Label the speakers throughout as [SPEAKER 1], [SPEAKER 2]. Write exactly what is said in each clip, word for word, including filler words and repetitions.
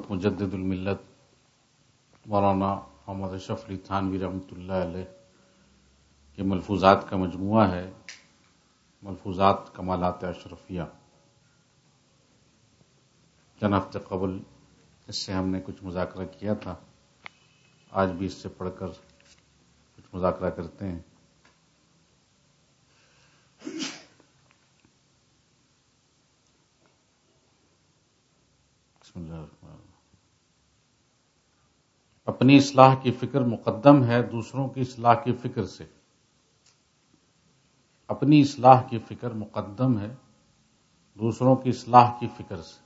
[SPEAKER 1] علامت مجدد الملت مولانا محمد اشرف علی تھانوی رحمۃ اللہ علیہ کے ملفوظات کا مجموعہ ہے ملفوظات کمالات اشرفیہ. چند ہفتے قبل اس سے ہم نے کچھ مذاکرہ کیا تھا، آج بھی اس سے پڑھ کر کچھ مذاکرہ کرتے ہیں. بسم اللہ الرحمن الرحیم. اپنی اصلاح کی فکر مقدم ہے دوسروں کی اصلاح کی فکر سے. اپنی اصلاح کی فکر مقدم ہے دوسروں کی اصلاح کی فکر سے.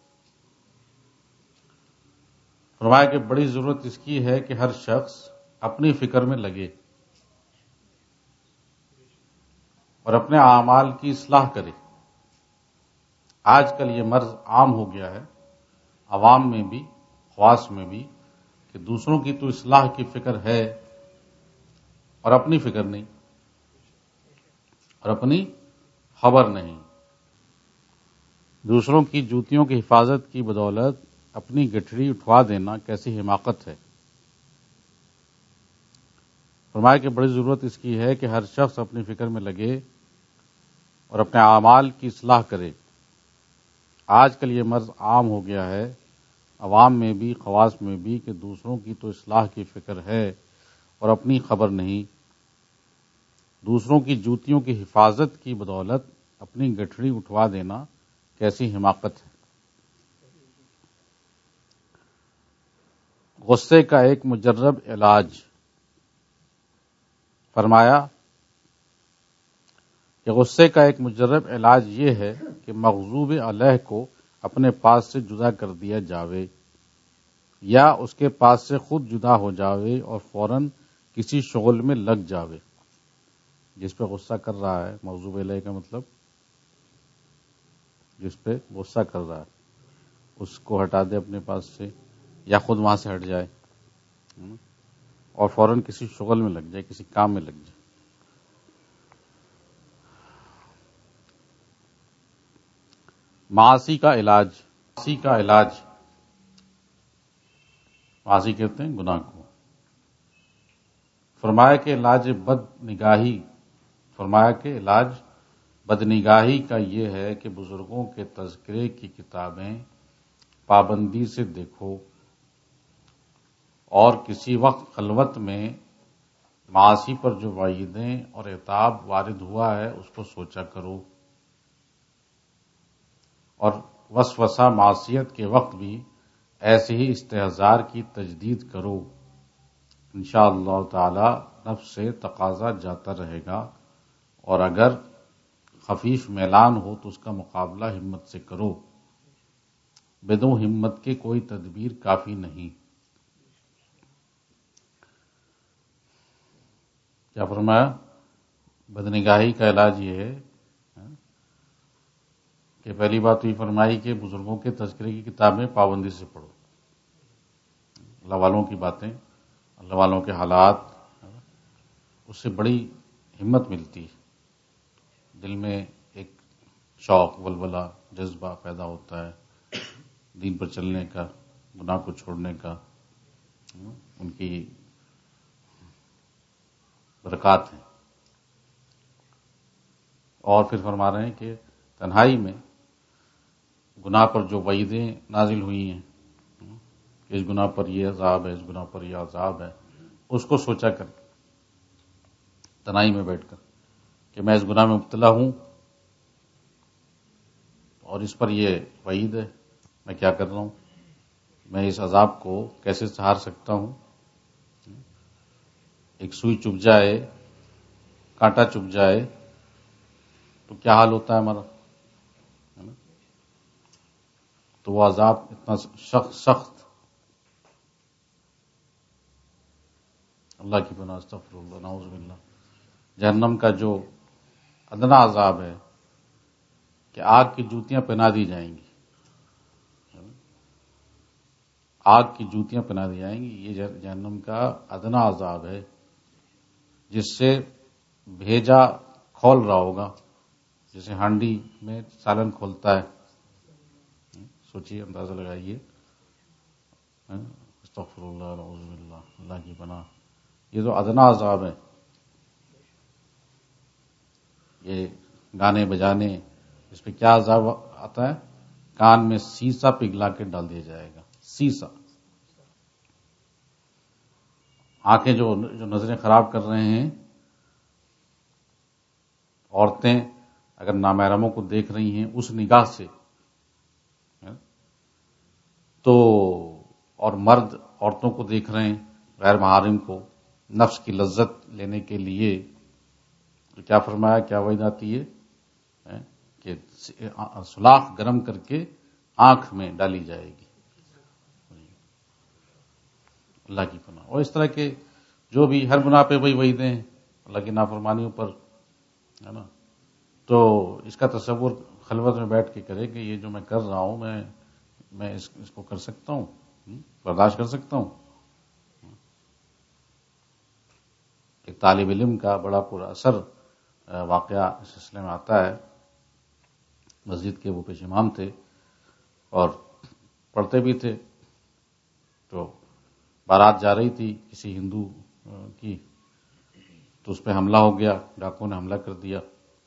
[SPEAKER 1] فرمایا کہ بڑی ضرورت اس کی ہے کہ ہر شخص اپنی فکر میں لگے اور اپنے اعمال کی اصلاح کرے. آج کل یہ مرض عام ہو گیا ہے عوام میں بھی خواص میں بھی کہ دوسروں کی تو اصلاح کی فکر ہے اور اپنی فکر نہیں اور اپنی خبر نہیں. دوسروں کی جوتیوں کی حفاظت کی بدولت اپنی گٹھڑی اٹھوا دینا کیسی حماقت ہے. فرمایا کہ بڑی ضرورت اس کی ہے کہ ہر شخص اپنی فکر میں لگے اور اپنے اعمال کی اصلاح کرے. آج کل یہ مرض عام ہو گیا ہے عوام میں بھی خواص میں بھی کہ دوسروں کی تو اصلاح کی فکر ہے اور اپنی خبر نہیں. دوسروں کی جوتیوں کی حفاظت کی بدولت اپنی گٹھڑی اٹھوا دینا کیسی حماقت ہے. غصے کا ایک مجرب علاج. فرمایا کہ غصے کا ایک مجرب علاج یہ ہے کہ مغضوب علیہ کو اپنے پاس سے جدا کر دیا جاوے یا اس کے پاس سے خود جدا ہو جاوے اور فوراً کسی شغل میں لگ جاوے. جس پہ غصہ کر رہا ہے مغضوب علیہ کا مطلب جس پہ غصہ کر رہا ہے اس کو ہٹا دے اپنے پاس سے یا خود وہاں سے ہٹ جائے اور فوراً کسی شغل میں لگ جائے کسی کام میں لگ جائے. معاصی کا علاج. معاصی کا علاج معاصی کہتے ہیں گناہ کو. فرمایا کہ علاج بد نگاہی فرمایا کہ علاج بد نگاہی کا یہ ہے کہ بزرگوں کے تذکرے کی کتابیں پابندی سے دیکھو اور کسی وقت خلوت میں معاصی پر جو وعیدیں اور عتاب وارد ہوا ہے اس کو سوچا کرو اور وسوسہ معصیت کے وقت بھی ایسے ہی استحضار کی تجدید کرو. انشاءاللہ تعالی نفس سے تقاضا جاتا رہے گا اور اگر خفیف میلان ہو تو اس کا مقابلہ ہمت سے کرو. بدون ہمت کے کوئی تدبیر کافی نہیں. کیا فرمایا؟ بدنگاہی کا علاج یہ ہے کہ پہلی بات تو یہ فرمائی کہ بزرگوں کے تذکرے کی کتابیں پابندی سے پڑھو. اللہ والوں کی باتیں اللہ والوں کے حالات اس سے بڑی ہمت ملتی ہے. دل میں ایک شوق ولولہ جذبہ پیدا ہوتا ہے دین پر چلنے کا گناہ کو چھوڑنے کا. ان کی برکات ہیں. اور پھر فرما رہے ہیں کہ تنہائی میں گناہ پر جو وعیدیں نازل ہوئی ہیں اس گناہ پر یہ عذاب ہے اس گناہ پر یہ عذاب ہے اس کو سوچا کر تنہائی میں بیٹھ کر کہ میں اس گناہ میں مبتلا ہوں اور اس پر یہ وعید ہے میں کیا کر رہا ہوں میں اس عذاب کو کیسے سہار سکتا ہوں. ایک سوئی چبھ جائے کانٹا چبھ جائے تو کیا حال ہوتا ہے ہمارا. تو وہ عذاب اتنا سخت سخت اللہ کی پناہ استغفر اللہ نعوذ باللہ جہنم کا جو ادنا عذاب ہے کہ آگ کی جوتیاں پہنا دی جائیں گی آگ کی جوتیاں پہنا دی جائیں گی. یہ جہنم کا ادنا عذاب ہے جس سے بھیجا کھول رہا ہوگا جیسے ہانڈی میں سالن کھولتا ہے. سوچیے اندازہ لگائیے استغفر اللہ، اعوذ باللہ، اللہ کی پناہ. یہ جو ادنا عذاب ہے، یہ گانے بجانے، اس پہ کیا عذاب آتا ہے؟ کان میں سیسا پگھلا کے ڈال دیا جائے گا. سیسا. آنکھیں جو جو نظریں خراب کر رہے ہیں، عورتیں اگر نامحرموں کو دیکھ رہی ہیں اس نگاہ سے، تو اور مرد عورتوں کو دیکھ رہے ہیں غیر محارم کو نفس کی لذت لینے کے لیے، تو کیا فرمایا، کیا وعید آتی ہے کہ سلاخ گرم کر کے آنکھ میں ڈالی جائے گی. اللہ کی پناہ. اور اس طرح کے جو بھی ہر گناہ پہ وہی وعیدیں ہیں اللہ کی نافرمانیوں پر، ہے نا. تو اس کا تصور خلوت میں بیٹھ کے کرے کہ یہ جو میں کر رہا ہوں، میں میں اس, اس کو کر سکتا ہوں، برداشت کر سکتا ہوں. ایک طالب علم کا بڑا پورا اثر واقعہ اس سلسلے میں آتا ہے. مسجد کے وہ پیش امام تھے اور پڑھتے بھی تھے. تو بارات جا رہی تھی کسی ہندو کی، تو اس پہ حملہ ہو گیا، ڈاکوں نے حملہ کر دیا.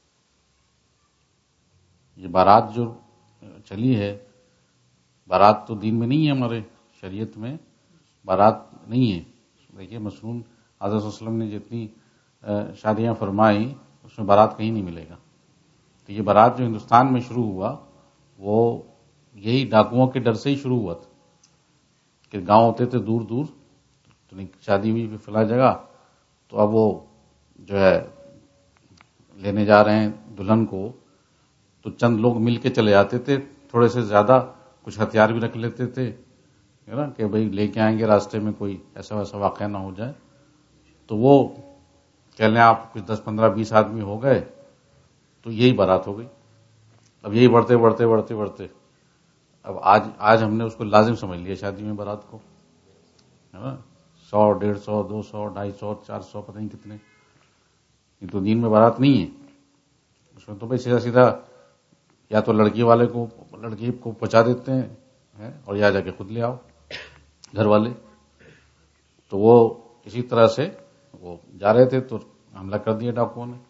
[SPEAKER 1] یہ بارات جو چلی ہے، بارات تو دین میں نہیں ہے، ہمارے شریعت میں بارات نہیں ہے. دیکھیے مسنون حضرت صلی اللہ علیہ وسلم نے جتنی شادیاں فرمائی اس میں بارات کہیں نہیں ملے گا. تو یہ بارات جو ہندوستان میں شروع ہوا وہ یہی ڈاکوؤں کے ڈر سے ہی شروع ہوا تھا کہ گاؤں ہوتے تھے دور دور، تو شادی ہوئی فلاں جگہ، تو اب وہ جو ہے لینے جا رہے ہیں دلہن کو، تو چند لوگ مل کے چلے جاتے تھے، تھوڑے سے زیادہ کچھ ہتھیار بھی رکھ لیتے تھے نا کہ بھئی لے کے آئیں گے، راستے میں کوئی ایسا ویسا واقعہ نہ ہو جائے. تو وہ کہہ لیں آپ کچھ دس پندرہ بیس آدمی ہو گئے تو یہی بارات ہو گئی. اب یہی بڑھتے بڑھتے بڑھتے بڑھتے اب آج آج ہم نے اس کو لازم سمجھ لیا شادی میں بارات کو، ہے نا. سو ڈیڑھ سو دو سو ڈھائی سو چار سو پتہ نہیں کتنے. یہ تو دین میں بارات نہیں ہے. اس میں تو بھائی سیدھا سیدھا یا تو لڑکی والے کو لڑکی کو پہنچا دیتے ہیں اور یا جا کے خود لے آؤ گھر والے. تو وہ اسی طرح سے وہ جا رہے تھے تو حملہ کر دیا ڈاکوؤں نے.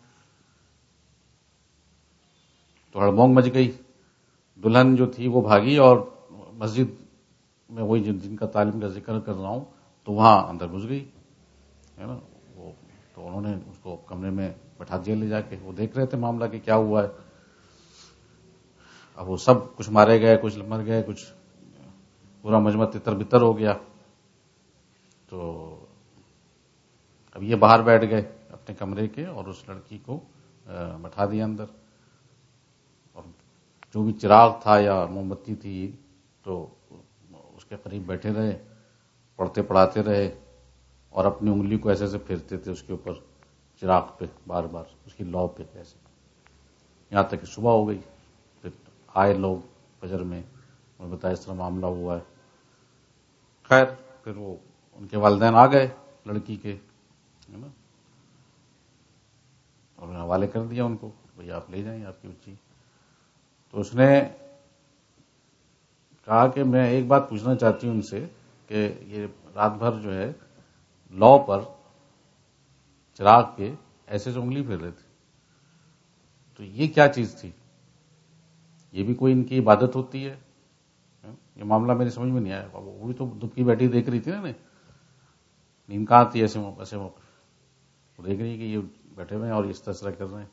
[SPEAKER 1] تو ہڑبونگ مچ گئی. دلہن جو تھی وہ بھاگی اور مسجد میں وہی جن کا تعلیم کا ذکر کر رہا ہوں تو وہاں اندر گھس گئی، ہے نا. وہ تو انہوں نے اس کو کمرے میں بٹھا دیا لے جا کے. وہ دیکھ رہے تھے معاملہ کہ کیا ہوا ہے. اب وہ سب کچھ مارے گئے، کچھ مر گئے، کچھ پورا مجمع تتر بتر ہو گیا. تو اب یہ باہر بیٹھ گئے اپنے کمرے کے اور اس لڑکی کو بٹھا دیا اندر. اور جو بھی چراغ تھا یا موم بتی تھی تو اس کے قریب بیٹھے رہے، پڑھتے پڑھاتے رہے اور اپنی انگلی کو ایسے سے پھیرتے تھے اس کے اوپر چراغ پہ بار بار، اس کی لو پہ ایسے، یہاں تک کہ صبح ہو گئی. پھر آئے لوگ فجر میں، انہیں بتایا اس طرح معاملہ ہوا ہے. خیر پھر وہ ان کے والدین آ گئے لڑکی کے، ہے نا، اور انہیں حوالے کر دیا ان کو، بھئی آپ لے جائیں آپ کی بچی. تو اس نے کہا کہ میں ایک بات پوچھنا چاہتی ہوں ان سے کہ یہ رات بھر جو ہے لو پر چراغ کے ایسے سے انگلی پھیر رہے تھے، تو یہ کیا چیز تھی؟ یہ بھی کوئی ان کی عبادت ہوتی ہے؟ یہ معاملہ میری سمجھ میں نہیں آیا. وہ بھی تو دبکی بیٹھی دیکھ رہی تھی نا، نیند کہاں تھی ایسے ایسے موقع. وہ دیکھ رہی ہے کہ یہ بیٹھے ہوئے ہیں اور اس طرح کر رہے ہیں.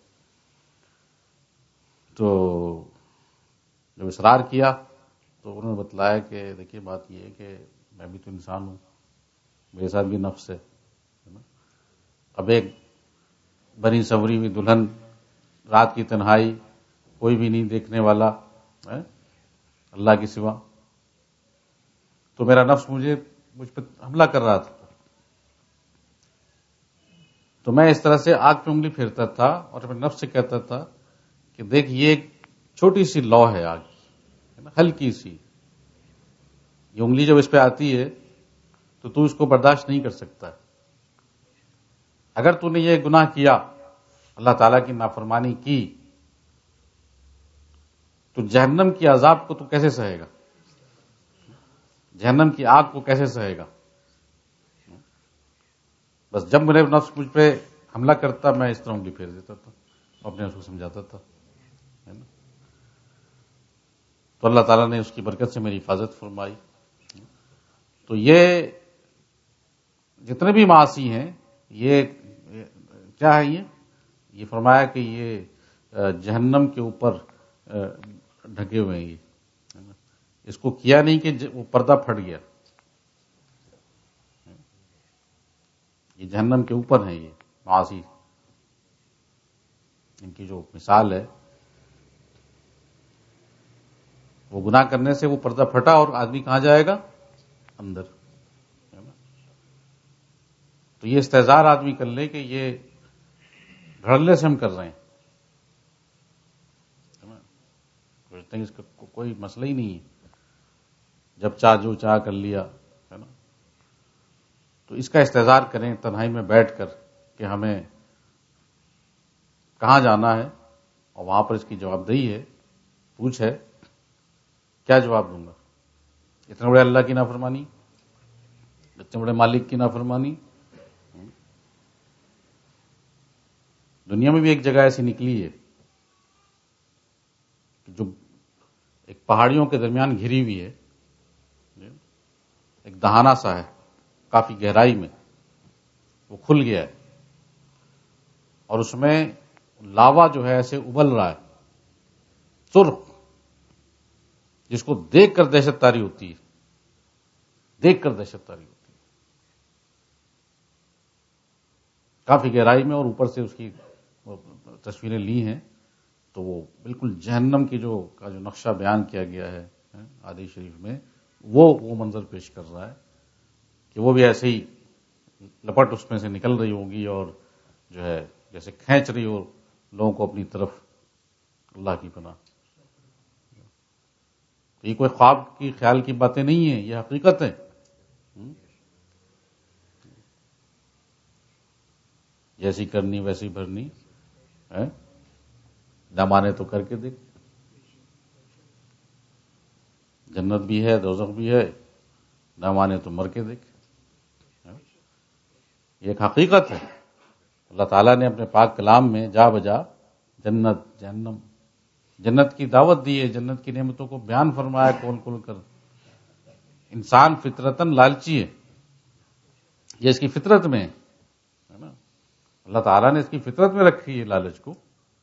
[SPEAKER 1] تو جب اصرار کیا تو انہوں نے بتلایا کہ دیکھیے بات یہ ہے کہ میں بھی تو انسان ہوں، میرے ساتھ بھی نفس ہے. اب ایک بنی سوری ہوئی دلہن، رات کی تنہائی، کوئی بھی نہیں دیکھنے والا اللہ کے سوا، تو میرا نفس مجھے مجھ پہ حملہ کر رہا تھا. تو میں اس طرح سے آگ پہ انگلی پھیرتا تھا اور اپنے نفس سے کہتا تھا کہ دیکھ یہ ایک چھوٹی سی لو ہے آگ کی، ہلکی سی. یہ انگلی جب اس پہ آتی ہے تو تو اس کو برداشت نہیں کر سکتا. اگر تو نے یہ گناہ کیا، اللہ تعالیٰ کی نافرمانی کی، تو جہنم کی عذاب کو تو کیسے سہے گا؟ جہنم کی آگ کو کیسے سہے گا؟ بس جب میرے نفس مجھ پہ حملہ کرتا میں اس طرح انگلی پھیر دیتا تھا، اپنے اس کو سمجھاتا تھا، ہے نا؟ تو اللہ تعالیٰ نے اس کی برکت سے میری حفاظت فرمائی۔ تو یہ جتنے بھی معاصی ہیں یہ کیا ہے؟ یہ یہ فرمایا کہ یہ جہنم کے اوپر ڈھکے ہوئے ہیں، یہ اس کو کیا نہیں کہ وہ پردہ پھٹ گیا، یہ جہنم کے اوپر ہیں یہ معاصی، ان کی جو مثال ہے وہ گناہ کرنے سے وہ پردہ پھٹا اور آدمی کہاں جائے گا؟ اندر۔ تو یہ استحضار آدمی کر لے کہ یہ گھڑلے سے ہم کر رہے ہیں، سمجھتے ہیں اس کا کوئی مسئلہ ہی نہیں ہے، جب چاہ جو چاہ کر لیا، ہے نا؟ تو اس کا استحضار کریں تنہائی میں بیٹھ کر کہ ہمیں کہاں جانا ہے، اور وہاں پر اس کی جواب دہی ہے۔ پوچھ ہے کیا جواب دوں گا؟ اتنے بڑے اللہ کی نافرمانی، اتنے بڑے مالک کی نافرمانی۔ دنیا میں بھی ایک جگہ ایسی نکلی ہے جو ایک پہاڑیوں کے درمیان گھری ہوئی ہے، ایک دہانہ سا ہے کافی گہرائی میں، وہ کھل گیا ہے اور اس میں لاوا جو ہے ایسے ابل رہا ہے، سرخ، جس کو دیکھ کر دہشت تاری ہوتی ہے، دیکھ کر دہشت تاری ہوتی ہے، کافی گہرائی میں، اور اوپر سے اس کی تصویریں لی ہیں تو وہ بالکل جہنم کی جو کا جو نقشہ بیان کیا گیا ہے حدیث شریف میں، وہ وہ منظر پیش کر رہا ہے کہ وہ بھی ایسے ہی لپٹ اس میں سے نکل رہی ہوگی اور جو ہے جیسے کھینچ رہی ہو لوگوں کو اپنی طرف، اللہ کی پناہ۔ یہ کوئی خواب کی خیال کی باتیں نہیں ہیں، یہ حقیقت ہے۔ جیسی کرنی ویسی بھرنی ہے، نہ مانے تو کر کے دیکھ، جنت بھی ہے دوزخ بھی ہے، نہ مانے تو مر کے دیکھ۔ یہ ایک حقیقت ہے، اللہ تعالیٰ نے اپنے پاک کلام میں جا بجا جنت جہنم جنت کی دعوت دی ہے، جنت کی نعمتوں کو بیان فرمایا کھول کھول کر۔ انسان فطرتاً لالچی ہے، یہ اس کی فطرت میں ہے نا، اللہ تعالیٰ نے اس کی فطرت میں رکھی ہے لالچ کو،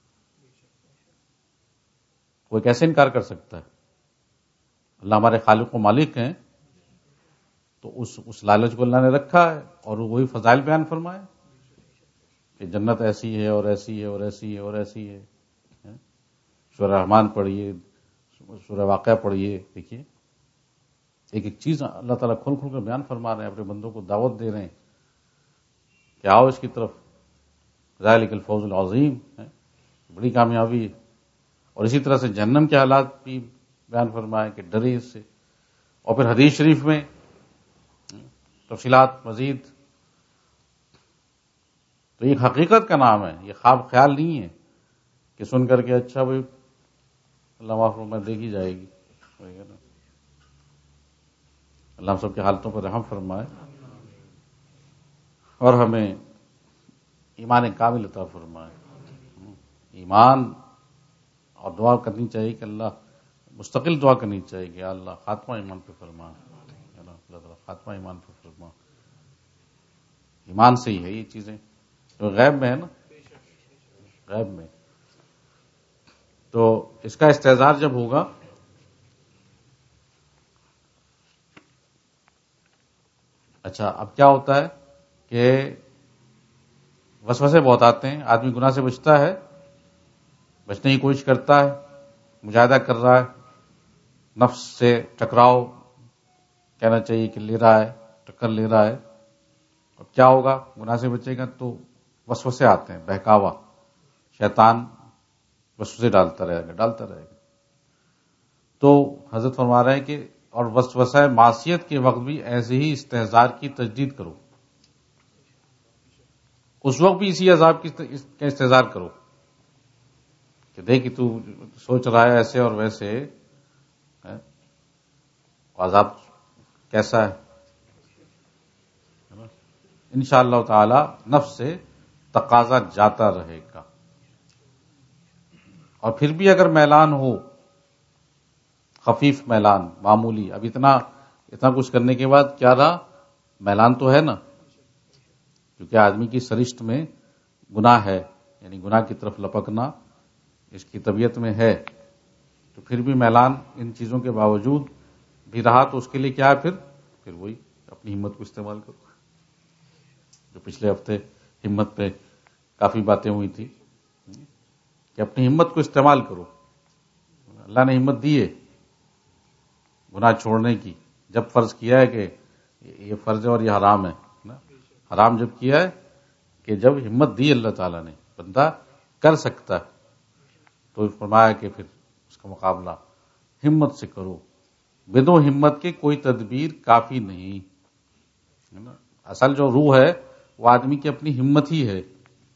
[SPEAKER 1] کوئی کیسے انکار کر سکتا ہے؟ اللہ ہمارے خالق و مالک ہیں، تو اس اس لالچ کو اللہ نے رکھا ہے، اور وہی فضائل بیان فرمائے کہ جنت ایسی ہے اور ایسی ہے اور ایسی ہے اور ایسی ہے۔ سورہ رحمان پڑھیے، سورہ واقعہ پڑھیے، دیکھیے ایک ایک چیز اللہ تعالیٰ کھول کھول کر بیان فرما رہے ہیں، اپنے بندوں کو دعوت دے رہے ہیں کہ آؤ اس کی طرف، ذالک الفوز العظیم ہے، بڑی کامیابی ہے۔ اور اسی طرح سے جہنم کے حالات بھی بیان فرمائے کہ ڈرے اس سے، اور پھر حدیث شریف میں تفصیلات مزید۔ تو یہ حقیقت کا نام ہے، یہ خواب خیال نہیں ہے کہ سن کر کے اچھا بھائی اللہ معاف میں دیکھی جائے گی۔ اللہ ہم سب کے حالتوں پر رحم فرمائے اور ہمیں ایمان کامل عطا فرمائے۔ ایمان اور دعا کرنی چاہیے کہ اللہ، مستقل دعا کرنی چاہیے کہ اللہ خاتمہ ایمان پہ فرما، اللہ تعالیٰ خاتمہ ایمان پہ فرما۔ ایمان سے ہی ہے یہ چیزیں جو غیب میں ہے نا، غیب میں۔ تو اس کا استحضار جب ہوگا اچھا اب کیا ہوتا ہے کہ وسوسے بہت آتے ہیں، آدمی گناہ سے بچتا ہے، بچنے کی کوشش کرتا ہے، مجاہدہ کر رہا ہے، نفس سے ٹکراؤ کہنا چاہیے کہ لے رہا ہے، ٹکر لے رہا ہے۔ اب کیا ہوگا؟ گناہ سے بچے گا تو وسوسے آتے ہیں، بہکاوا، شیطان وسوسے ڈالتا رہے گا ڈالتا رہے گا تو حضرت فرما رہے ہیں کہ اور وسوسہ معصیت کے وقت بھی ایسے ہی استحضار کی تجدید کرو، اس وقت بھی اسی عذاب کی کا استحضار کرو کہ دیکھ کہ تو سوچ رہا ہے ایسے اور ویسے، عذاب کیسا ہے؟ انشاءاللہ تعالی نفس سے تقاضا جاتا رہے گا. اور پھر بھی اگر میلان ہو، خفیف میلان، معمولی، اب اتنا اتنا کچھ کرنے کے بعد کیا رہا؟ میلان تو ہے نا، کیونکہ آدمی کی سرشت میں گناہ ہے، یعنی گناہ کی طرف لپکنا اس کی طبیعت میں ہے. تو پھر بھی میلان ان چیزوں کے باوجود بھی رہا تو اس کے لیے کیا ہے؟ پھر پھر وہی اپنی ہمت کو استعمال کرو. جو پچھلے ہفتے ہمت پہ کافی باتیں ہوئی تھی کہ اپنی ہمت کو استعمال کرو. اللہ نے ہمت دی ہے گناہ چھوڑنے کی، جب فرض کیا ہے کہ یہ فرض ہے اور یہ حرام ہے نا. حرام جب کیا ہے کہ جب ہمت دی اللہ تعالیٰ نے، بندہ کر سکتا ہے، تو فرمایا کہ پھر اس کا مقابلہ ہمت سے کرو. بدون ہمت کے کوئی تدبیر کافی نہیں ہے نا. اصل جو روح ہے وہ آدمی کی اپنی ہمت ہی ہے.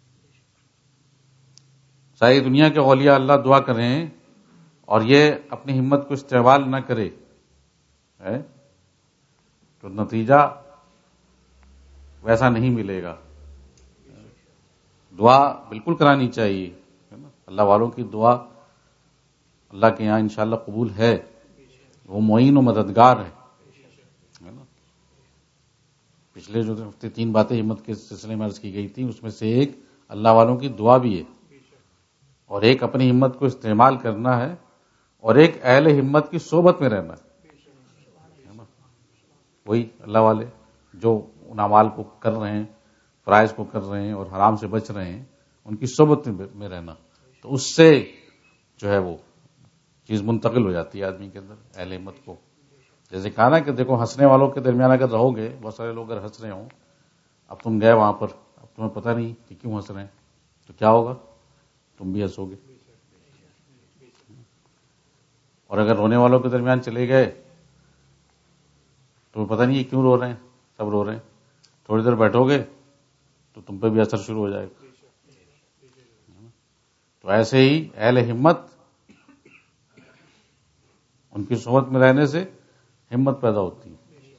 [SPEAKER 1] ساری دنیا کے اولیاء اللہ دعا کریں اور یہ اپنی ہمت کو استعمال نہ کرے ہے تو نتیجہ ویسا نہیں ملے گا. دعا بالکل کرانی چاہیے، اللہ والوں کی دعا اللہ کے یہاں انشاءاللہ قبول ہے. وہ معین و مددگار ہے. پچھلے جو ہفتے تین باتیں ہمت کے سلسلے میں عرض کی گئی تھی، اس میں سے ایک اللہ والوں کی دعا بھی ہے، اور ایک اپنی ہمت کو استعمال کرنا ہے، اور ایک اہل ہمت کی صحبت میں رہنا ہے. وہی اللہ والے جو ان اعمال کو کر رہے ہیں، فرائض کو کر رہے ہیں اور حرام سے بچ رہے ہیں، ان کی صحبت میں رہنا. تو اس سے جو ہے وہ چیز منتقل ہو جاتی ہے آدمی کے اندر، اہل ہمت کو. جیسے کہا نا کہ دیکھو ہنسنے والوں کے درمیان اگر رہو گے، بہت سارے لوگ اگر ہنس رہے ہوں، اب تم گئے وہاں پر، اب تمہیں پتہ نہیں کہ کیوں ہنس رہے ہیں، تو کیا ہوگا؟ تم بھی ہنسو گے. اور اگر رونے والوں کے درمیان چلے گئے، تمہیں پتہ نہیں یہ کیوں رو رہے ہیں، سب رو رہے ہیں، تھوڑی دیر بیٹھو گے تو تم پہ بھی اثر شروع ہو جائے گا. تو ایسے ہی اہل ہمت، ان کی صحبت میں رہنے سے ہمت پیدا ہوتی ہے.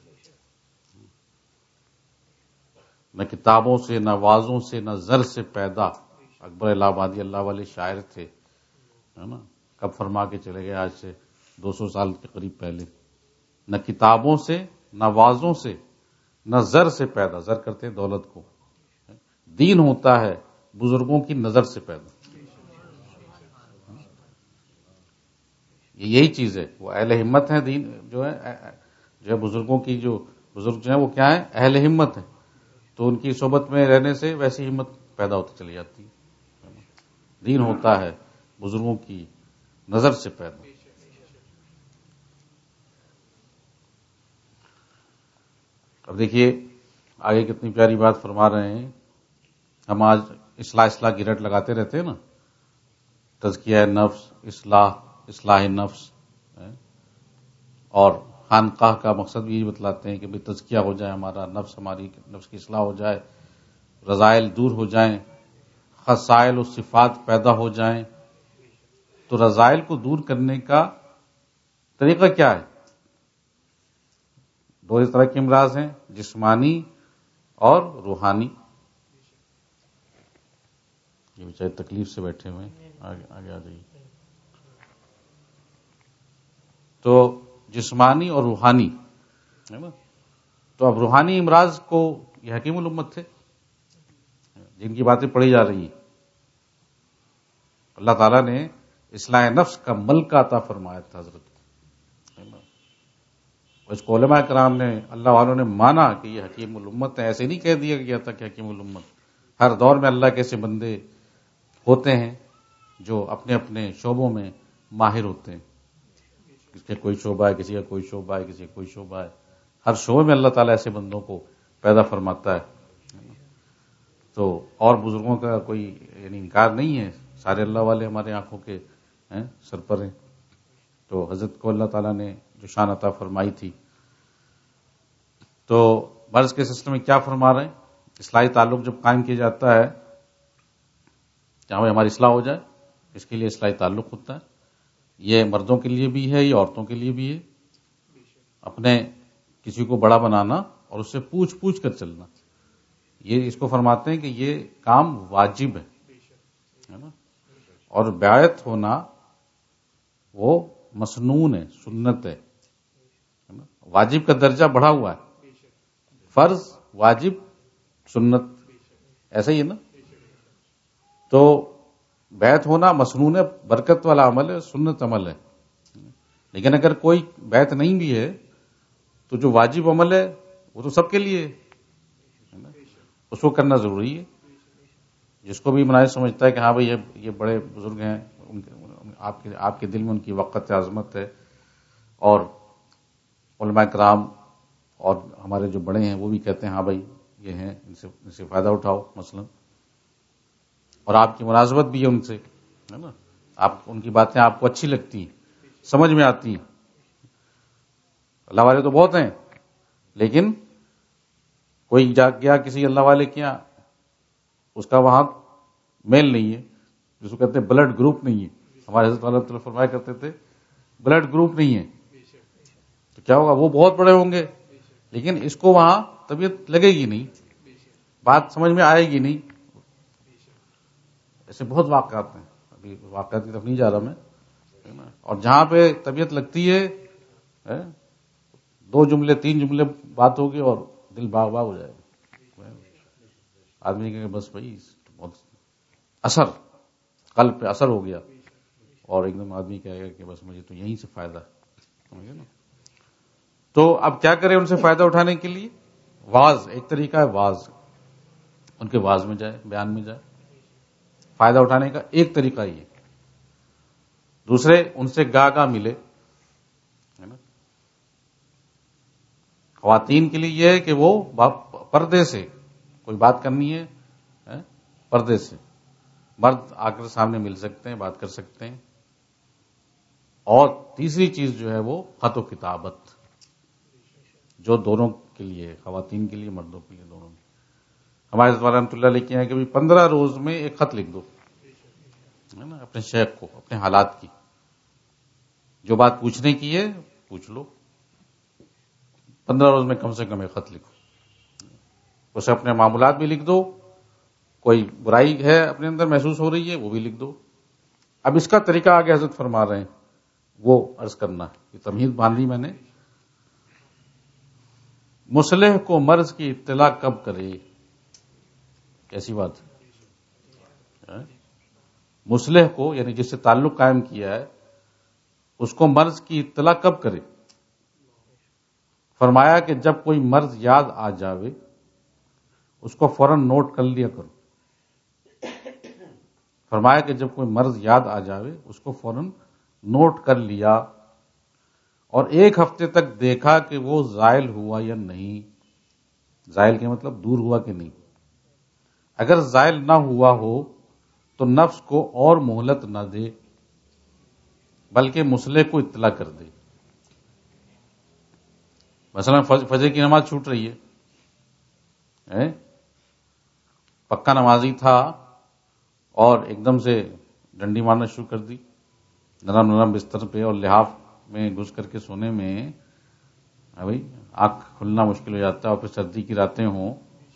[SPEAKER 1] نہ کتابوں سے، نہ وعظوں سے، نہ زر سے پیدا. اکبر الہ آبادی اللہ والے شاعر تھے ہے نا، کب فرما کے چلے گئے، آج سے دو سو سال کے قریب پہلے. نہ کتابوں سے، نہ وعظوں سے، نہ زر سے پیدا. زر کرتے ہیں دولت کو. دین ہوتا ہے بزرگوں کی نظر سے پیدا. یہی چیز ہے، وہ اہل ہمت ہیں. دین جو ہے جو ہے بزرگوں کی، جو بزرگ جو ہیں وہ کیا ہیں؟ اہل ہمت ہیں. تو ان کی صحبت میں رہنے سے ویسی ہمت پیدا ہوتی چلی جاتی ہے. دین ہوتا ہے بزرگوں کی نظر سے پیدا. اب دیکھیے آگے کتنی پیاری بات فرما رہے ہیں. ہم آج اصلاح اصلاح کی رٹ لگاتے رہتے ہیں نا، تزکیہ نفس، اصلاح اصلاح نفس، اور خانقاہ کا مقصد بھی یہی بتلاتے ہیں کہ بھئی تزکیہ ہو جائے ہمارا نفس، ہماری نفس کی اصلاح ہو جائے، رذائل دور ہو جائیں، خصائل و صفات پیدا ہو جائیں. تو رذائل کو دور کرنے کا طریقہ کیا ہے؟ دو طرح کے امراض ہیں، جسمانی اور روحانی. یہ بیچارے تکلیف سے بیٹھے ہوئے ہیں، آگے آگے آ جائیے. تو جسمانی اور روحانی ہے نا. تو اب روحانی امراض کو یہ حکیم الامت تھے جن کی باتیں پڑھی جا رہی ہیں. اللہ تعالیٰ نے اصلاح نفس کا ملکہ عطا فرمایا تھا حضرت. اس کو علماء کرام نے، اللہ والوں نے مانا کہ یہ حکیم الامت ہے. ایسے نہیں کہہ دیا گیا تھا کہ حکیم الامت. ہر دور میں اللہ کے ایسے بندے ہوتے ہیں جو اپنے اپنے شعبوں میں ماہر ہوتے ہیں. کسی کا کوئی شعبہ ہے، کسی کا کوئی شعبہ ہے، کسی کا کوئی شعبہ ہے. ہر شعبے میں اللہ تعالیٰ ایسے بندوں کو پیدا فرماتا ہے. تو اور بزرگوں کا کوئی یعنی انکار نہیں ہے، سارے اللہ والے ہمارے آنکھوں کے ہیں، سر پر ہیں. تو حضرت کو اللہ تعالیٰ نے جو شان عطا فرمائی تھی. تو مرض کے سلسلے میں کیا فرما رہے ہیں؟ اصلاحی تعلق جب قائم کیا جاتا ہے، چاہے ہماری اصلاح ہو جائے، اس کے لیے اصلاحی تعلق ہوتا ہے. یہ مردوں کے لیے بھی ہے، یہ عورتوں کے لیے بھی ہے. اپنے کسی کو بڑا بنانا اور اس سے پوچھ پوچھ کر چلنا، یہ اس کو فرماتے ہیں کہ یہ کام واجب ہے ہے نا. اور بیعت ہونا وہ مسنون ہے، سنت ہے. واجب کا درجہ بڑھا ہوا ہے، فرض، واجب، سنت، ایسا ہی ہے نا. تو بیعت ہونا مسنون ہے، برکت والا عمل ہے، سنت عمل ہے. لیکن اگر کوئی بیعت نہیں بھی ہے تو جو واجب عمل ہے وہ تو سب کے لیے ہے نا، اس کو کرنا ضروری ہے. جس کو بھی مناسب سمجھتا ہے کہ ہاں بھائی یہ یہ بڑے بزرگ ہیں، ان کے آپ کے آپ کے دل میں ان کی وقت عظمت ہے، اور علماء کرام اور ہمارے جو بڑے ہیں وہ بھی کہتے ہیں ہاں بھائی یہ ہیں، ان سے ان سے فائدہ اٹھاؤ مثلا، اور آپ کی مناسبت بھی ہے ان سے ہے نا، آپ ان کی باتیں آپ کو اچھی لگتی ہیں، سمجھ میں آتی ہیں. اللہ والے تو بہت ہیں، لیکن کوئی جا گیا کسی اللہ والے کے یہاں، اس کا وہاں میل نہیں ہے، جس کو کہتے ہیں بلڈ گروپ نہیں ہے. ہمارے حضرت والا تعالیٰ فرمایا کرتے تھے بلڈ گروپ نہیں ہے، تو کیا ہوگا؟ وہ بہت بڑے ہوں گے لیکن اس کو وہاں طبیعت لگے گی نہیں، بات سمجھ میں آئے گی نہیں. ایسے بہت واقعات ہیں، ابھی واقعات کی طرف نہیں جا رہا میں. اور جہاں پہ طبیعت لگتی ہے، دو جملے تین جملے بات ہوگی اور دل باغ باغ ہو جائے گا. آدمی کہ بس بھائی بہت اثر، قلب پہ اثر ہو گیا، اور ایک دم آدمی کہے گا کہ بس مجھے تو یہیں سے فائدہ ہے نا. تو اب کیا کریں ان سے فائدہ اٹھانے کے لیے؟ واز ایک طریقہ ہے، واز، ان کے واز میں جائے، بیان میں جائے. فائدہ اٹھانے کا ایک طریقہ یہ. دوسرے ان سے گاہ گاہ ملے ہے نا. خواتین کے لیے یہ ہے کہ وہ پردے سے کوئی بات کرنی ہے، پردے سے. مرد آ کر سامنے مل سکتے ہیں، بات کر سکتے ہیں. اور تیسری چیز جو ہے وہ خط و کتابت، جو دونوں کے لیے، خواتین کے لیے، مردوں کے لیے، دونوں. ہمارے حضرت رحمۃ اللہ علیہ ہیں کہ بھی پندرہ روز میں ایک خط لکھ دو ہے نا اپنے شیخ کو، اپنے حالات کی، جو بات پوچھنے کی ہے پوچھ لو. پندرہ روز میں کم سے کم ایک خط لکھو، اسے اپنے معاملات بھی لکھ دو، کوئی برائی ہے اپنے اندر محسوس ہو رہی ہے وہ بھی لکھ دو. اب اس کا طریقہ آگے حضرت فرما رہے ہیں، وہ عرض کرنا ہے. یہ تمہید باندھ لی میں نے. مصلح کو مرض کی اطلاع کب کرے؟ کیسی بات ہے؟ مصلح کو یعنی جس سے تعلق قائم کیا ہے اس کو مرض کی اطلاع کب کرے؟ فرمایا کہ جب کوئی مرض یاد آ جاوے اس کو فوراً نوٹ کر لیا کرو. فرمایا کہ جب کوئی مرض یاد آ جاوے اس کو فوراً نوٹ کر لیا، اور ایک ہفتے تک دیکھا کہ وہ زائل ہوا یا نہیں. زائل کے مطلب دور ہوا کہ نہیں. اگر زائل نہ ہوا ہو تو نفس کو اور مہلت نہ دے بلکہ مصلح کو اطلاع کر دے. مثلا فجر کی نماز چھوٹ رہی ہے، پکا نمازی تھا اور ایک دم سے ڈنڈی مارنا شروع کر دی نرم نرم بستر پہ، اور لحاف میں گھس کر کے سونے میں بھائی آنکھ کھلنا مشکل ہو جاتا ہے، اور پھر سردی کی راتیں ہوں،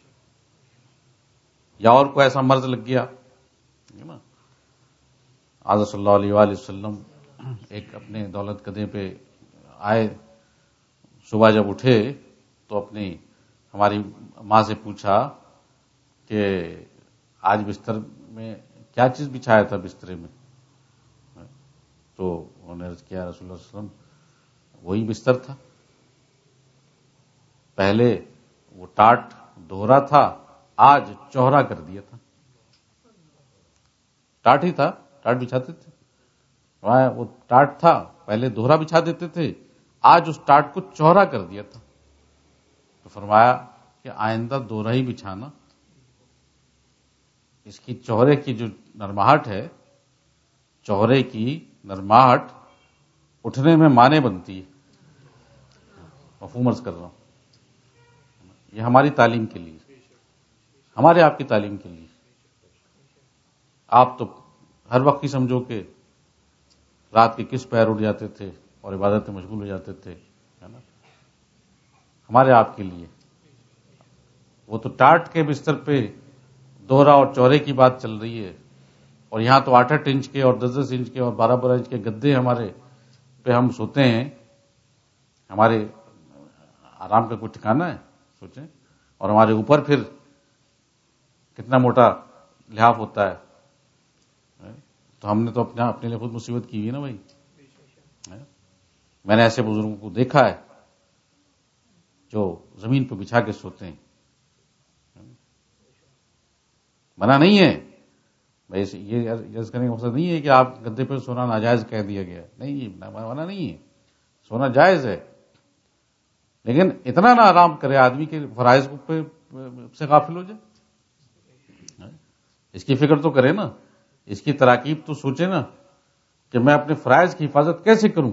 [SPEAKER 1] یا اور کوئی ایسا مرض لگ گیا نا. آج صلی اللہ علیہ وآلہ وسلم ایک اپنے دولت قدے پہ آئے، صبح جب اٹھے تو اپنی ہماری ماں سے پوچھا کہ آج بستر میں کیا چیز بچھایا تھا بسترے میں؟ تو انہوں نے عرض کیا رسول اللہ صلی اللہ علیہ وسلم وہی بستر تھا، پہلے وہ ٹاٹ دوہرا تھا، آج چوہرا کر دیا تھا. ٹاٹ ہی تھا، ٹاٹ بچھاتے تھے، وہ ٹاٹ تھا، پہلے دوہرا بچھا دیتے تھے، آج اس ٹاٹ کو چوہرا کر دیا تھا. تو فرمایا کہ آئندہ دوہرا ہی بچھانا. اس کی چوہرے کی جو نرماہٹ ہے، چوہرے کی نرماہٹ اٹھنے میں مانے بنتی ہے. مفہوم عرض کر رہا ہوں، یہ ہماری تعلیم کے لیے، ہمارے آپ کی تعلیم کے لیے. آپ تو ہر وقت ہی سمجھو کہ رات کے کس پیر اٹھ جاتے تھے اور عبادت میں مشغول ہو جاتے تھے ہے نا. ہمارے آپ کے لیے. وہ تو ٹاٹ کے بستر پہ دوہرا اور چوڑے کی بات چل رہی ہے، اور یہاں تو آٹھ آٹھ انچ کے اور دس دس انچ کے اور بارہ بارہ انچ کے گدے ہمارے پہ ہم سوتے ہیں. ہمارے آرام کا کوئی ٹھکانا ہے سوچیں. اور ہمارے اوپر پھر کتنا موٹا لحاف ہوتا ہے. تو ہم نے تو اپنا اپنے لیے خود مصیبت کی ہوئی ہے نا بھائی. میں نے ایسے بزرگوں کو دیکھا ہے جو زمین پہ بچھا کے سوتے ہیں. منع نہیں ہے، یہ عرض کرنے کا مقصد نہیں ہے کہ آپ گدے پہ سونا ناجائز کہہ دیا گیا، نہیں، منع نہیں ہے، سونا جائز ہے، لیکن اتنا نہ آرام کرے آدمی کے فرائض پہ سے غافل ہو جائے. اس کی فکر تو کرے نا، اس کی تراکیب تو سوچے نا کہ میں اپنے فرائض کی حفاظت کیسے کروں.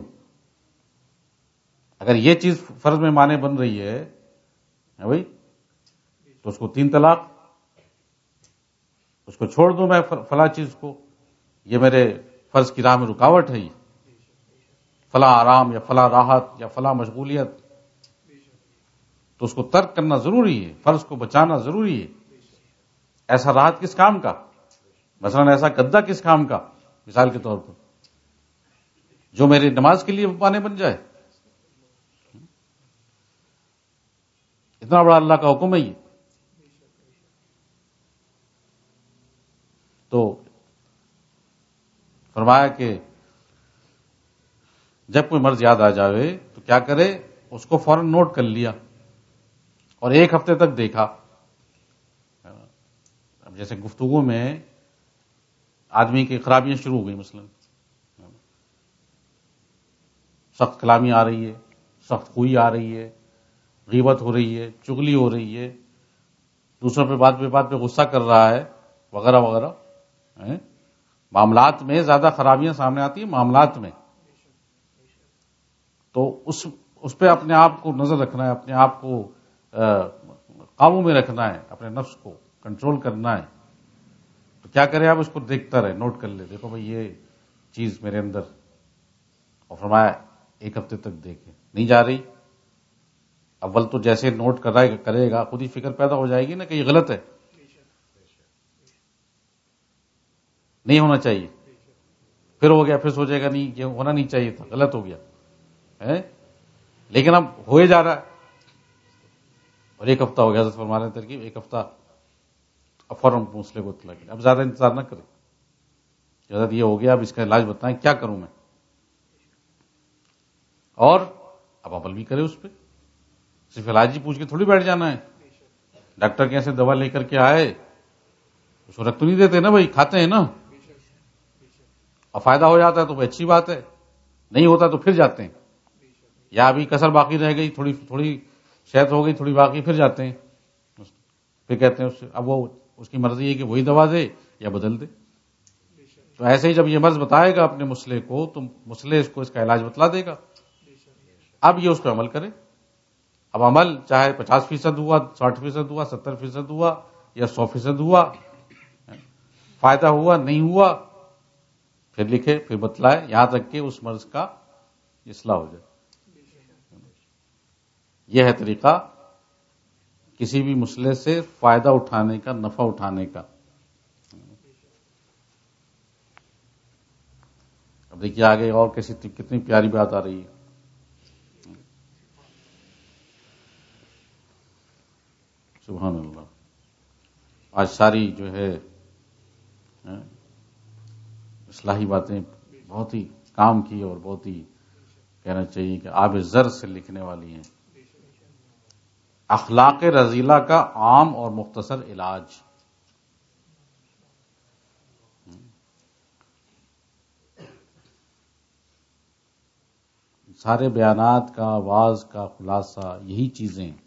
[SPEAKER 1] اگر یہ چیز فرض میں مانے بن رہی ہے بھائی تو اس کو تین طلاق، اس کو چھوڑ دوں میں فلاں چیز کو، یہ میرے فرض کی راہ میں رکاوٹ ہے، یہ فلاں آرام یا فلاں راحت یا فلاں مشغولیت، تو اس کو ترک کرنا ضروری ہے، فرض کو بچانا ضروری ہے. ایسا راحت کس کام کا، مثلا ایسا گدا کس کام کا، مثال کے طور پر جو میری نماز کے لیے مانے بن جائے. اتنا بڑا اللہ کا حکم ہے یہ. تو فرمایا کہ جب کوئی مرض یاد آ جاوے تو کیا کرے، اس کو فوراً نوٹ کر لیا اور ایک ہفتے تک دیکھا. اب جیسے گفتگو میں آدمی کی خرابیاں شروع ہو گئی، مثلا سخت کلامی آ رہی ہے، سخت خوئی آ رہی ہے، غیبت ہو رہی ہے، چغلی ہو رہی ہے، دوسروں پہ بات پہ بات پہ غصہ کر رہا ہے، وغیرہ وغیرہ. معاملات میں زیادہ خرابیاں سامنے آتی ہیں، معاملات میں. تو اس اس پہ اپنے آپ کو نظر رکھنا ہے، اپنے آپ کو قابو میں رکھنا ہے، اپنے نفس کو کنٹرول کرنا ہے. تو کیا کرے آپ، اس کو دیکھتا رہے، نوٹ کر لے، دیکھو بھائی یہ چیز میرے اندر. اور فرمایا ایک ہفتے تک دیکھے، نہیں جا رہی. اول تو جیسے نوٹ کرے گا خود ہی فکر پیدا ہو جائے گی نا کہ یہ غلط ہے، نہیں ہونا چاہیے. پھر ہو گیا، پھر سوچے گا نہیں یہ ہونا نہیں چاہیے تھا، غلط ہو گیا ہے، لیکن اب ہوئے جا رہا ہے. اور ایک ہفتہ ہو گیا، حضرت فرما رہے ہیں ترکیب، ایک ہفتہ اب فوراً مسئلے کو اطلاع کریں. اب زیادہ انتظار نہ کریں، حضرت یہ ہو گیا، اب اس کا علاج بتائیں کیا کروں میں. اور اب عمل بھی کرے اس پہ. صرف علاج ہی پوچھ کے تھوڑی بیٹھ جانا ہے. ڈاکٹر کے ایسے دوا لے کر کے آئے، اس کو رکھ تو نہیں دیتے نا بھائی، کھاتے ہیں نا. اور فائدہ ہو جاتا ہے تو اچھی بات ہے، نہیں ہوتا تو پھر جاتے ہیں. یا ابھی کسر باقی رہ گئی، تھوڑی تھوڑی شہد ہو گئی تھوڑی باقی، پھر جاتے ہیں، پھر کہتے ہیں اس سے اب وہ اس کی مرضی ہے کہ وہی دوا دے یا بدل دے. تو ایسے ہی جب یہ مرض بتائے گا اپنے مسئلے کو تو مسئلے اس کو اس کا علاج بتلا دے گا. اب یہ اس پہ عمل کرے. اب عمل چاہے پچاس فیصد ہوا، ساٹھ فیصد ہوا، ستر فیصد ہوا یا سو فیصد ہوا، فائدہ ہوا نہیں ہوا، پھر لکھے، پھر بتلائے، یہاں تک کہ اس مرض کا اصلاح ہو جائے. یہ ہے طریقہ کسی بھی مسئلے سے فائدہ اٹھانے کا، نفع اٹھانے کا. اب دیکھیے آگے اور کیسی کتنی پیاری بات آ رہی ہے. سبحان اللہ. آج ساری جو ہے اصلاحی باتیں بہت ہی کام کی اور بہت ہی کہنا چاہیے کہ آب زر سے لکھنے والی ہیں. اخلاق رذیلہ کا عام اور مختصر علاج. سارے بیانات کا، آواز کا خلاصہ یہی چیزیں ہیں.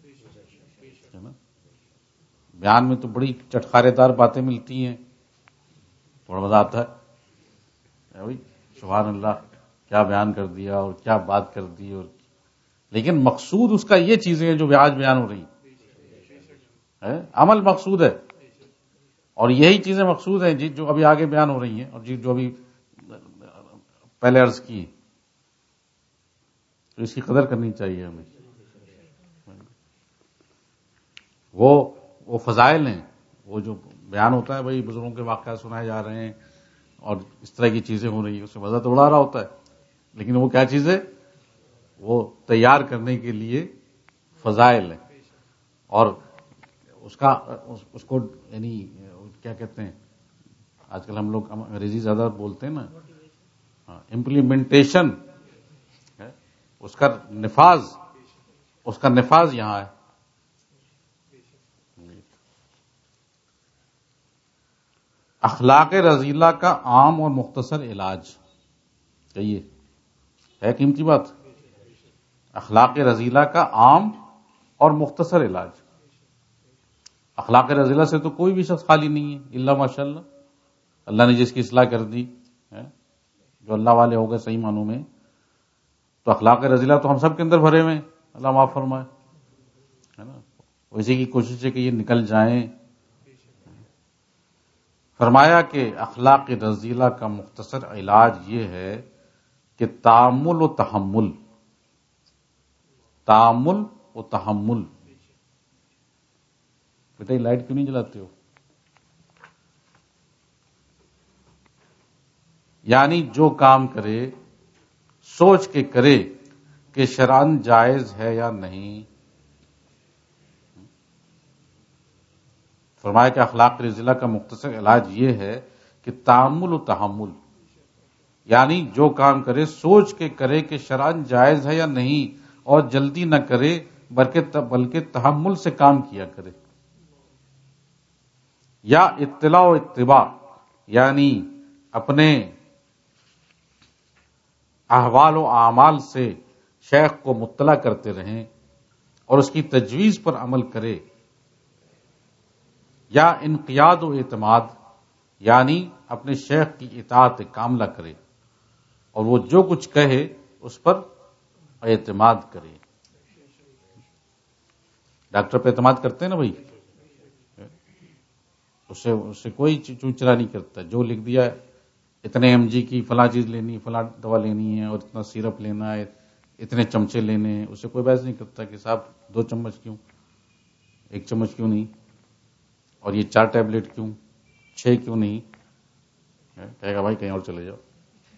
[SPEAKER 1] بیان میں تو بڑی چٹخارے دار باتیں ملتی ہیں، بڑا مزہ آتا ہے، سبحان اللہ کیا بیان کر دیا اور کیا بات کر دی. اور لیکن مقصود اس کا یہ چیزیں ہیں جو آج بیان ہو رہی ہیں، عمل مقصود ہے. اور یہی چیزیں مقصود ہیں جی جو ابھی آگے بیان ہو رہی ہیں اور جی جو ابھی پہلے عرض کی. تو اس کی قدر کرنی چاہیے ہمیں. وہ وہ فضائل ہیں، وہ جو بیان ہوتا ہے بھائی بزرگوں کے واقعات سنائے جا رہے ہیں اور اس طرح کی چیزیں ہو رہی ہیں، اس سے مزہ تو اڑا رہا ہوتا ہے، لیکن وہ کیا چیز ہے؟ وہ تیار کرنے کے لیے فضائل ہیں، اور اس کا اس کو یعنی کیا کہتے ہیں، آج کل ہم لوگ انگریزی زیادہ بولتے ہیں نا، امپلیمنٹیشن، اس کا نفاذ، اس کا نفاذ یہاں ہے۔ اخلاق رذیلہ کا عام اور مختصر علاج، کہیے ہے قیمتی بات، اخلاق رذیلہ کا عام اور مختصر علاج۔ اخلاق رذیلہ سے تو کوئی بھی شخص خالی نہیں ہے الا ماشاء اللہ، اللہ نے جس کی اصلاح کر دی، جو اللہ والے ہو گئے صحیح معنوں میں، تو اخلاق رذیلہ تو ہم سب کے اندر بھرے ہوئے ہیں، اللہ معاف فرمائے، ہے نا، اسی کی کوشش ہے کہ یہ نکل جائیں۔ فرمایا کہ اخلاق رذیلہ کا مختصر علاج یہ ہے کہ تامل و تحمل، تامل و تحمل۔ بیٹا یہ لائٹ کیوں نہیں جلاتے ہو؟ یعنی جو کام کرے سوچ کے کرے کہ شرعاً جائز ہے یا نہیں۔ فرمایا کہ اخلاق رذیلہ کا مختصر علاج یہ ہے کہ تامل و تحمل، یعنی جو کام کرے سوچ کے کرے کہ شرعاً جائز ہے یا نہیں، اور جلدی نہ کرے بلکہ بلکہ تحمل سے کام کیا کرے۔ یا اطلاع و اتباع، یعنی اپنے احوال و اعمال سے شیخ کو مطلع کرتے رہیں اور اس کی تجویز پر عمل کرے۔ یا انقیاد و اعتماد، یعنی اپنے شیخ کی اطاعت کاملہ کرے اور وہ جو کچھ کہے اس پر اعتماد کرے۔ ڈاکٹر پہ اعتماد کرتے ہیں نا بھائی، اس سے اس سے کوئی چوچرا نہیں کرتا، جو لکھ دیا ہے اتنے ایم جی کی فلاں چیز لینی، فلاں دوا لینی ہے، اور اتنا سیرپ لینا ہے، اتنے چمچے لینے ہیں، اس سے کوئی بحث نہیں کرتا کہ صاحب دو چمچ کیوں، ایک چمچ کیوں نہیں، اور یہ چار ٹیبلٹ کیوں، چھ کیوں نہیں، کہے گا بھائی کہیں اور چلے جاؤ۔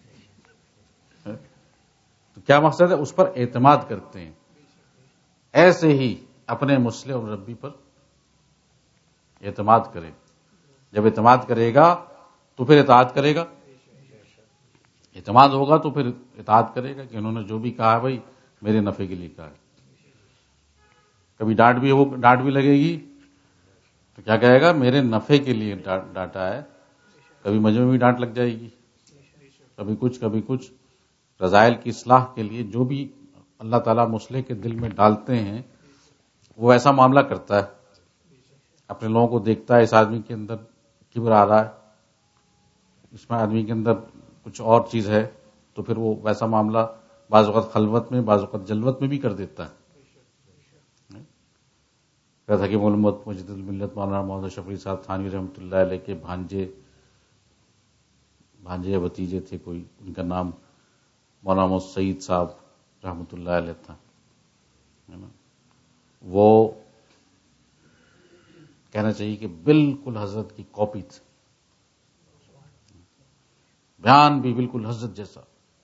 [SPEAKER 1] تو کیا مقصد ہے؟ اس پر اعتماد کرتے ہیں۔ ایسے ہی اپنے مصلح اور مربی پر اعتماد کرے، جب اعتماد کرے گا تو پھر اطاعت کرے گا، اعتماد ہوگا تو پھر اطاعت کرے گا کہ انہوں نے جو بھی کہا ہے بھائی میرے نفع کے لیے کہا ہے۔ کبھی ڈانٹ بھی ہو ڈانٹ بھی لگے گی تو کیا کہے گا؟ میرے نفع کے لیے ڈانٹا ہے۔ کبھی مجھے میں بھی ڈانٹ لگ جائے گی، کبھی کچھ کبھی کچھ، رذائل کی اصلاح کے لیے جو بھی اللہ تعالیٰ مصلح کے دل میں ڈالتے ہیں وہ ایسا معاملہ کرتا ہے، اپنے لوگوں کو دیکھتا ہے اس آدمی کے اندر کبر آ رہا ہے، اس میں آدمی کے اندر کچھ اور چیز ہے، تو پھر وہ ویسا معاملہ بعض اوقات خلوت میں بعض اوقات جلوت میں بھی کر دیتا ہے۔ کہا تھا کہ مولمت مجد الملت مولانا محمد شفیع صاحب تھانوی رحمۃ اللہ علیہ کے بھانجے بھانجے یا بھتیجے تھے کوئی، ان کا نام مولانا محمد سعید صاحب رحمۃ اللہ علیہ تھا، وہ کہنا چاہیے کہ بالکل حضرت کی کاپی تھی، بیان بھی بالکل حضرت جیسا۔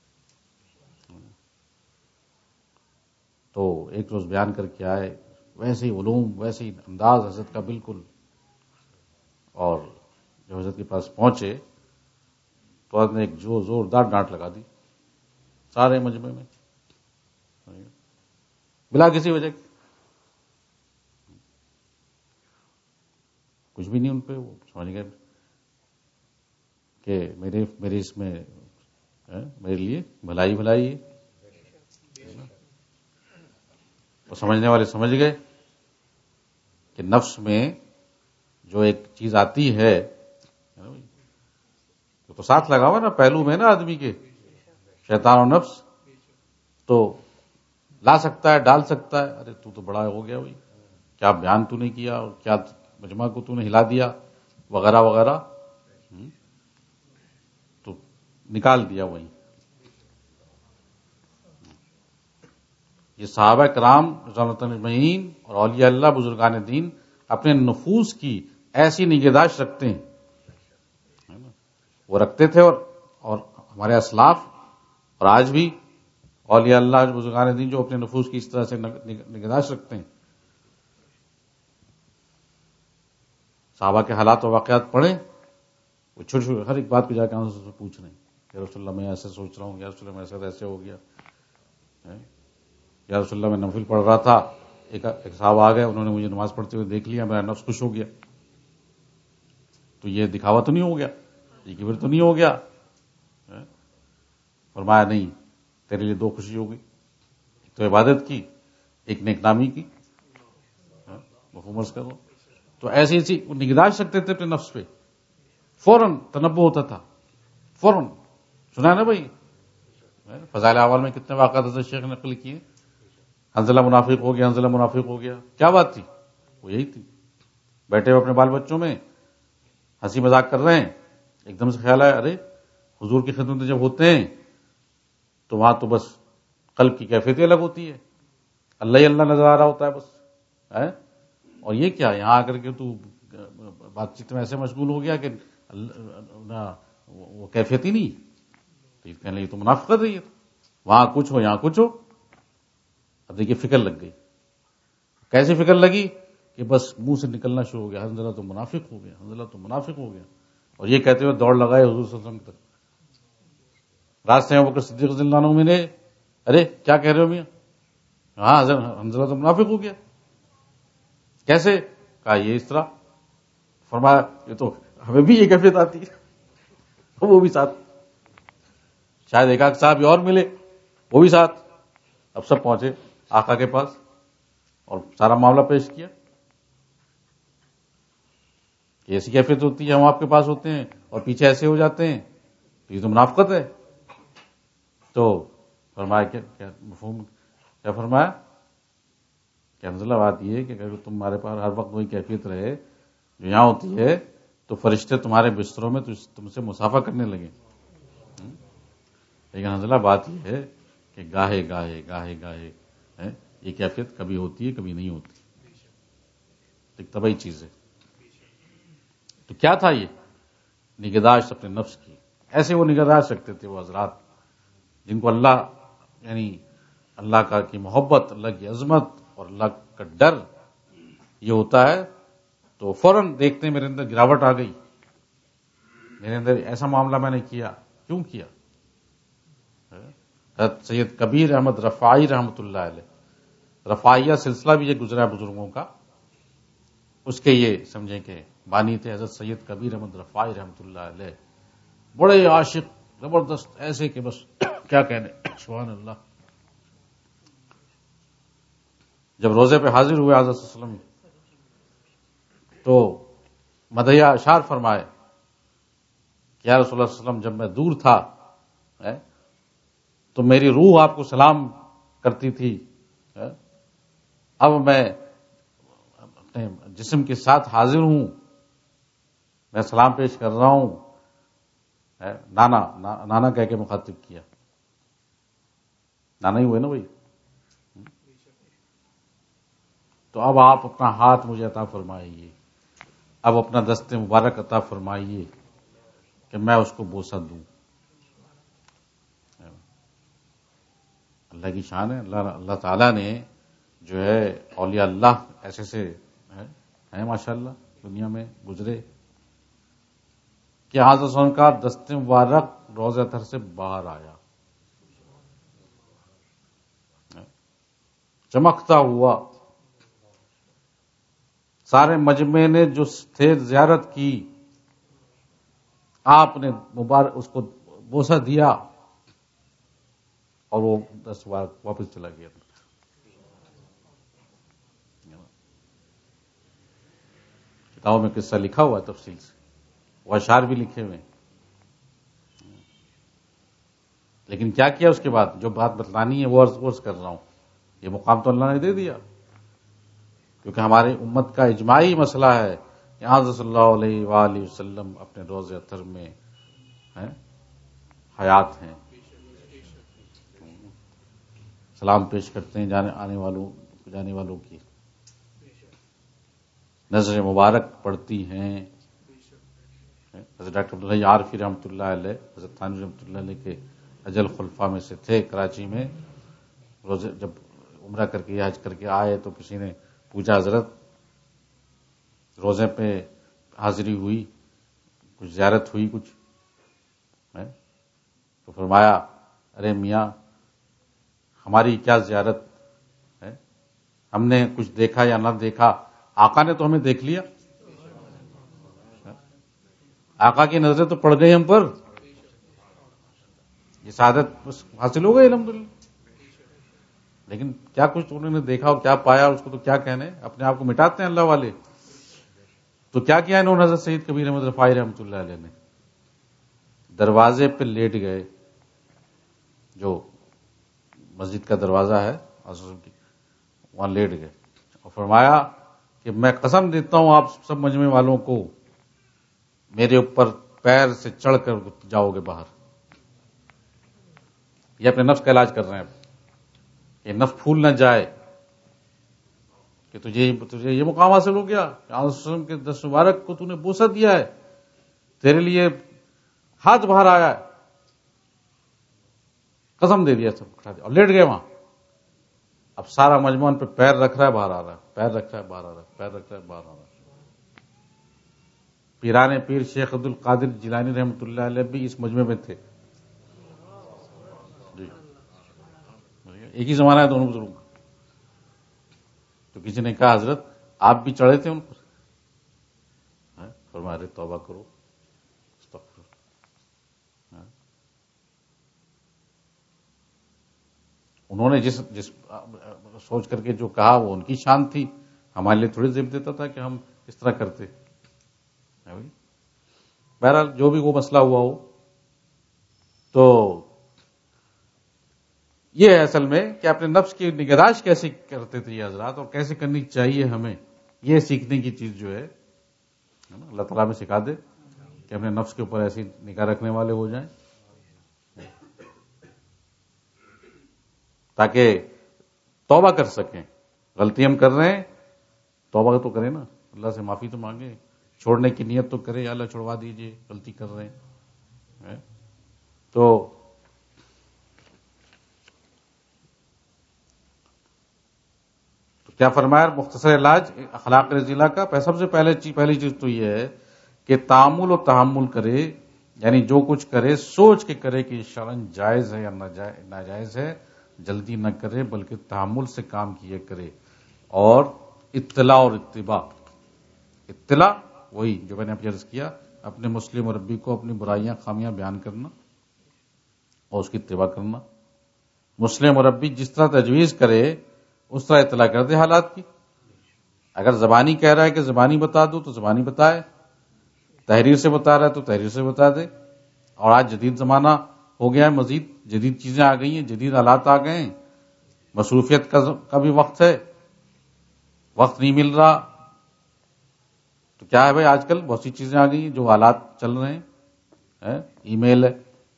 [SPEAKER 1] تو ایک روز بیان کر کے آئے، ویسے ہی علوم ویسے ہی انداز حضرت کا بالکل، اور جب حضرت کے پاس پہنچے تو حضرت نے ایک جو زوردار ڈانٹ لگا دی سارے مجمع میں بلا کسی وجہ کی، کچھ بھی نہیں ان پہ، وہ سمجھ گئے کہ میرے میرے اس میں میرے لیے بھلائی بھلائی ہے، وہ سمجھنے والے سمجھ گئے کہ نفس میں جو ایک چیز آتی ہے تو ساتھ لگا ہوا نا پہلو میں نا آدمی کے، شیطان و نفس، تو لا سکتا ہے ڈال سکتا ہے، ارے تو تو بڑا ہو گیا بھائی، کیا بیان تو نے کیا اور کیا مجمع کو تو نے ہلا دیا وغیرہ وغیرہ، تو نکال دیا وہیں۔ یہ صحابہ کرام رضوان اللہ اجمعین اور اولیاء اللہ بزرگان دین اپنے نفوس کی ایسی نگہداشت رکھتے ہیں، وہ رکھتے تھے، اور اور ہمارے اسلاف اور آج بھی اولیاء اللہ بزرگان دین جو اپنے نفوس کی اس طرح سے نگہداشت رکھتے ہیں. صحابہ کے حالات و واقعات پڑھیں، وہ چھوٹے چھوٹے ہر ایک بات کو جا کے سے پوچھ رہے ہیں، یا رسول اللہ میں ایسے سوچ رہا ہوں، یا رسول اللہ میں ایسا ایسے ہو گیا، یا رسول اللہ میں نفل پڑھ رہا تھا، ایک ایک صاحب آ گئے، انہوں نے مجھے نماز پڑھتے ہوئے دیکھ لیا، میرا نفس خوش ہو گیا. تو یہ دکھاوا تو نہیں ہو گیا، یہ کبر تو نہیں ہو گیا؟ فرمایا نہیں، تیرے لیے دو خوشی ہوگی، ایک تو عبادت کی، ایک نیک نامی کی. مفہوم کرو. تو ایسی ایسی نگہداشت رکھتے تھے اپنے نفس پہ، فوراً تنبہ ہوتا تھا، فوراً. سنا ہے نا بھائی، فضائل اعمال میں کتنے واقعات حضرت شیخ نے نقل کیے. حنظلہ منافق ہو گیا، حنظلہ منافق ہو گیا، کیا بات تھی؟ وہ یہی تھی، بیٹھے ہوئے اپنے بال بچوں میں ہنسی مذاق کر رہے ہیں، ایک دم سے خیال آیا، ارے حضور کی خدمت میں جب ہوتے ہیں تو وہاں تو بس قلب کی کیفیت ہی الگ ہوتی ہے، اللہ ہی اللہ نظر آ رہا ہوتا ہے بس. اور یہ کیا، یہاں آ کر کے تو بات چیت میں ایسے مشغول ہو گیا کہ وہ کیفیت ہی نہیں. تو یہ کہنے لگے تو منافقت ہے، یہ وہاں کچھ ہو یہاں کچھ ہو. اب دیکھیے فکر لگ گئی. کیسی فکر لگی کہ بس منہ سے نکلنا شروع ہو گیا، حنظلہ تو منافق ہو گیا، حنظلہ تو منافق ہو گیا. اور یہ کہتے ہوئے دوڑ لگائے حضور صلی اللہ علیہ وسلم تک. راستے میں بکر صدیق رضی اللہ عنہ میں نے، ارے کیا کہہ رہے ہو میاں؟ ہاں حنظلہ تو منافق ہو گیا. کیسے؟ کہا یہ اس طرح. فرمایا یہ تو ہمیں بھی یہ کیفیت آتی ہے. وہ بھی ساتھ، شاید ایک آدھ صاحب اور ملے، وہ بھی ساتھ. اب سب پہنچے آقا کے پاس اور سارا معاملہ پیش کیا کہ ایسی کیفیت ہوتی ہے، ہم آپ کے پاس ہوتے ہیں اور پیچھے ایسے ہو جاتے ہیں، تو یہ تو منافقت ہے. تو فرمایا کیا مفہوم، کیا فرمایا کہ حنظلہ بات یہ ہے کہ اگر تمہارے پاس ہر وقت وہی کیفیت رہے جو یہاں ہوتی ہے تو فرشتے تمہارے بستروں میں تم سے مسافہ کرنے لگے. لیکن حنظلہ بات یہ ہے کہ گاہے گاہے گاہے گاہے یہ کیفیت کبھی ہوتی ہے کبھی نہیں ہوتی، ایک طبعی چیز ہے. تو کیا تھا یہ نگہداشت اپنے نفس کی. ایسے وہ نگہداشت رکھتے تھے وہ حضرات جن کو اللہ، یعنی اللہ کا کی محبت، اللہ کی عظمت اور اللہ کا ڈر یہ ہوتا ہے تو فوراً دیکھتے ہیں میرے اندر گراوٹ آ گئی، میرے اندر ایسا معاملہ میں نے کیا، کیوں کیا. حضرت سید کبیر احمد رفاعی رحمۃ اللہ علیہ، رفاعیہ سلسلہ بھی یہ گزرا بزرگوں کا، اس کے یہ سمجھیں کہ بانی تھے حضرت سید کبیر احمد رفاعی رحمۃ اللہ علیہ. بڑے عاشق زبردست، ایسے کہ بس کیا کہنے، سبحان اللہ. جب روزے پہ حاضر ہوئے حضرت صلی اللہ علیہ وسلم تو مدحیہ اشعار فرمائے کہ یا رسول اللہ صلی اللہ علیہ وسلم جب میں دور تھا تو میری روح آپ کو سلام کرتی تھی، اب میں اپنے جسم کے ساتھ حاضر ہوں، میں سلام پیش کر رہا ہوں. نانا نانا کہہ کے مخاطب کیا. نانا ہی ہوئے نا بھائی. تو اب آپ اپنا ہاتھ مجھے عطا فرمائیے، اب اپنا دست مبارک عطا فرمائیے کہ میں اس کو بوسہ دوں. اللہ کی شان ہے. اللہ اللہ تعالیٰ نے جو ہے اولیاء اللہ ایسے سے ہیں ماشاءاللہ دنیا میں گزرے کہ حضرت صلی اللہ علیہ وسلم کا دست مبارک روضہ اطہر سے باہر آیا چمکتا ہوا. سارے مجمع نے جو تھے زیارت کی، آپ نے مبارک اس کو بوسہ دیا اور وہ دس بار واپس چلا گیا. کتابوں میں قصہ لکھا ہوا ہے تفصیل سے، وہ اشعار بھی لکھے ہوئے. لیکن کیا کیا اس کے بعد، جو بات بتلانی ہے وہ عرض عرض کر رہا ہوں. یہ مقام تو اللہ نے دے دیا، کیونکہ ہماری امت کا اجماعی مسئلہ ہے کہ حضرت صلی اللہ علیہ وآلہ وسلم اپنے روضہ اطہر میں حیات ہیں، سلام پیش کرتے ہیں جانے آنے والوں جانے والوں کی. نظر مبارک پڑتی ہیں. حضرت ڈاکٹر عبدالحی عارفی رحمۃ اللہ علیہ حضرت تھانوی رحمۃ اللہ علیہ کے اجل خلفاء میں سے تھے. کراچی میں روزے جب عمرہ کر کے حج کر کے آئے تو کسی نے پوچھا حضرت روزے پہ حاضری ہوئی, کچھ زیارت ہوئی کچھ؟ تو فرمایا ارے میاں ہماری کیا زیارت ہے, ہم نے کچھ دیکھا یا نہ دیکھا, آقا نے تو ہمیں دیکھ لیا, آقا کی نظریں تو پڑ گئی ہم پر, یہ سعادت حاصل ہو گئی الحمدللہ. لیکن کیا کچھ انہوں نے دیکھا اور کیا پایا اس کو تو کیا کہنے, اپنے آپ کو مٹاتے ہیں اللہ والے. تو کیا کیا انہوں نے حضرت سید کبیر احمد رفاعی رحمۃ اللہ علیہ نے, دروازے پہ لیٹ گئے, جو مسجد کا دروازہ ہے وہاں لیٹ گئے اور فرمایا کہ میں قسم دیتا ہوں آپ سب مجمع والوں کو, میرے اوپر پیر سے چڑھ کر جاؤ گے باہر. یہ اپنے نفس کا علاج کر رہے ہیں کہ نفس پھول نہ جائے کہ تجھے تجھے یہ مقام حاصل ہو گیا, وسلم کے دست مبارک کو تو نے بوسہ دیا ہے, تیرے لیے ہاتھ باہر آیا ہے, قسم دے دیا سب کھڑا دیا اور لیٹ گئے وہاں. اب سارا مجموعہ پہ پیر رکھ رہا ہے باہر آ رہا ہے, پیر رکھ رہا ہے باہر آ رہا ہے, پیر رکھ رہا ہے باہر آ رہا ہے. پیران پیر شیخ عبد القادر جیلانی رحمۃ اللہ علیہ بھی اس مجمع میں تھے. جی ایک ہی زمانہ ہے دونوں بزرگوں کا. تو کسی نے کہا حضرت آپ بھی چڑھے تھے ان پر, فرمایا ارے توبہ کرو, انہوں نے جس جس سوچ کر کے جو کہا وہ ان کی شان تھی, ہمارے لیے تھوڑی ذمہ دیتا تھا کہ ہم اس طرح کرتے. بہرحال جو بھی وہ مسئلہ ہوا ہو, تو یہ ہے اصل میں کہ اپنے نفس کی نگہداشت کیسے کرتے تھے یہ حضرات, اور کیسے کرنی چاہیے ہمیں, یہ سیکھنے کی چیز جو ہے اللہ تعالیٰ میں سکھا دے کہ اپنے نفس کے اوپر ایسی نگاہ رکھنے والے ہو جائیں تاکہ توبہ کر سکیں. غلطی ہم کر رہے ہیں, توبہ تو کریں نا, اللہ سے معافی تو مانگیں, چھوڑنے کی نیت تو کرے, یا اللہ چھوڑوا دیجئے غلطی کر رہے ہیں. تو کیا فرمایا مختصر علاج اخلاق رضیلہ کا؟ سب سے پہلے چیز پہلی چیز تو یہ ہے کہ تعامل و تحمل کرے, یعنی جو کچھ کرے سوچ کے کرے کہ شرعاً جائز ہے یا ناجائز ہے, جلدی نہ کرے بلکہ تحمل سے کام کیا کرے. اور اطلاع اور اتباع, اطلاع وہی جو میں نے ابھی عرض کیا, اپنے مسلم مربی کو اپنی برائیاں خامیاں بیان کرنا اور اس کی اتباع کرنا. مسلم مربی جس طرح تجویز کرے اس طرح اطلاع کر دے حالات کی. اگر زبانی کہہ رہا ہے کہ زبانی بتا دو تو زبانی بتائے, تحریر سے بتا رہا ہے تو تحریر سے بتا دے. اور آج جدید زمانہ ہو گیا ہے, مزید جدید چیزیں آ گئی ہیں, جدید حالات آ گئے ہیں, مصروفیت کا بھی وقت ہے, وقت نہیں مل رہا. تو کیا ہے بھائی, آج کل بہت سی چیزیں آ گئی ہیں, جو حالات چل رہے ہیں, ای میل ہے,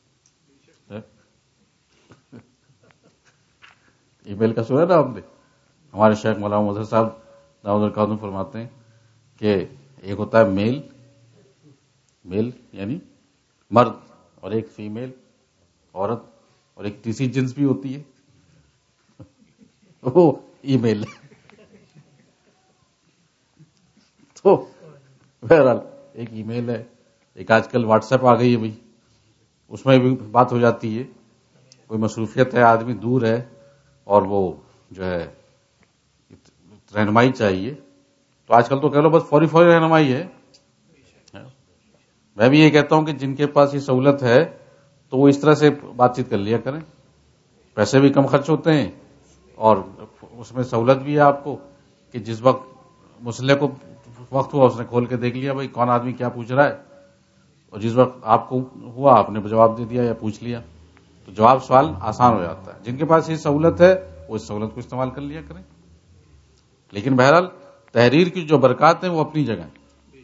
[SPEAKER 1] ای میل کا سنا نا آپ نے, ہمارے شیخ مولانا مظہر صاحب دعوت القادم فرماتے ہیں کہ ایک ہوتا ہے میل, میل یعنی مرد, اور ایک فیمیل عورت, اور ایک تیسری جنس بھی ہوتی ہے, وہ ای میل. تو بہرحال ایک ای میل ہے, ایک آج کل واٹس ایپ آ گئی ہے بھائی, اس میں بھی بات ہو جاتی ہے. کوئی مصروفیت ہے, آدمی دور ہے اور وہ جو ہے رہنمائی چاہیے, تو آج کل تو کہہ لو بس فوری فوری رہنمائی ہے. میں بھی یہ کہتا ہوں کہ جن کے پاس یہ سہولت ہے تو وہ اس طرح سے بات چیت کر لیا کریں, پیسے بھی کم خرچ ہوتے ہیں اور اس میں سہولت بھی ہے آپ کو کہ جس وقت مسئلے کو وقت ہوا اس نے کھول کے دیکھ لیا بھائی کون آدمی کیا پوچھ رہا ہے, اور جس وقت آپ کو ہوا آپ نے جواب دے دیا یا پوچھ لیا, تو جواب سوال آسان ہو جاتا ہے. جن کے پاس یہ سہولت ہے وہ اس سہولت کو استعمال کر لیا کریں. لیکن بہرحال تحریر کی جو برکات ہیں وہ اپنی جگہ ہیں,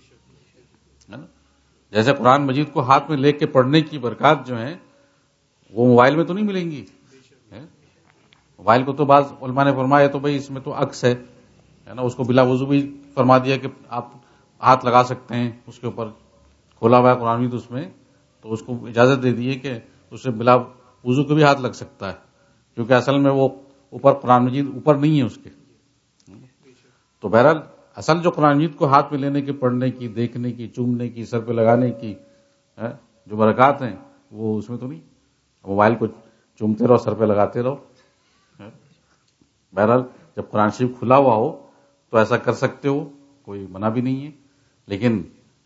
[SPEAKER 1] جیسے قرآن مجید کو ہاتھ میں لے کے پڑھنے کی برکات جو ہیں وہ موبائل میں تو نہیں ملیں گی. موبائل کو تو بعض علماء نے فرمایا تو بھائی اس میں تو عکس ہے نا, اس کو بلا وضو بھی فرما دیا کہ آپ ہاتھ لگا سکتے ہیں اس کے اوپر، کھولا ہوا ہے قرآن مجید اس میں، تو اس کو اجازت دے دیے کہ اسے بلا وضو کے بھی ہاتھ لگ سکتا ہے، کیونکہ اصل میں وہ اوپر قرآن مجید اوپر نہیں ہے اس کے. تو بہرحال اصل جو قرآن مجید کو ہاتھ میں لینے کی، پڑھنے کی، دیکھنے کی، چومنے کی، سر پہ لگانے کی جو برکات ہیں وہ اس میں تو نہیں. موبائل کو چومتے رہو، سر پہ لگاتے رہو. بہرحال جب قرآن شریف کھلا ہوا ہو تو ایسا کر سکتے ہو، کوئی منع بھی نہیں ہے، لیکن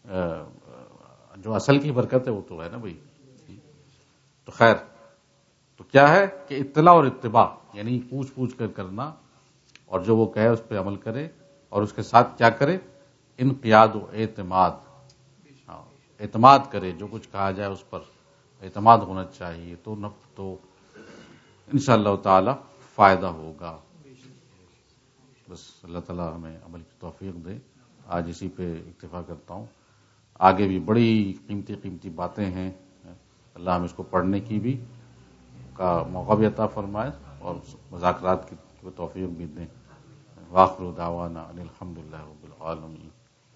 [SPEAKER 1] جو اصل کی برکت ہے وہ تو ہے نا بھائی. تو خیر، تو کیا ہے کہ اطلاع اور اتباع، یعنی پوچھ پوچھ کر کرنا، اور جو وہ کہے اس پہ عمل کرے، اور اس کے ساتھ کیا کرے؟ انقیاد و اعتماد. ہاں، اعتماد کرے، جو کچھ کہا جائے اس پر اعتماد ہونا چاہیے، تو تو انشاءاللہ تعالی فائدہ ہوگا. بس اللہ تعالیٰ ہمیں عمل کی توفیق دے. آج اسی پہ اکتفا کرتا ہوں. آگے بھی بڑی قیمتی قیمتی باتیں ہیں، اللہ ہم اس کو پڑھنے کی بھی کا موقع بھی عطا فرمائے اور مذاکرات کی توفیق بھی دیں. وآخر دعوانا ان الحمدللہ رب العالمین.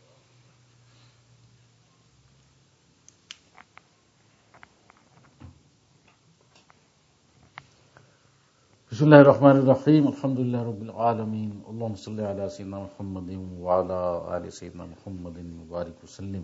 [SPEAKER 1] بسم اللہ الرحمن الرحیم. الحمدللہ رب العالمین. اللہم صلی علی سیدنا محمد وعلی آل سیدنا محمد وبارک وسلم.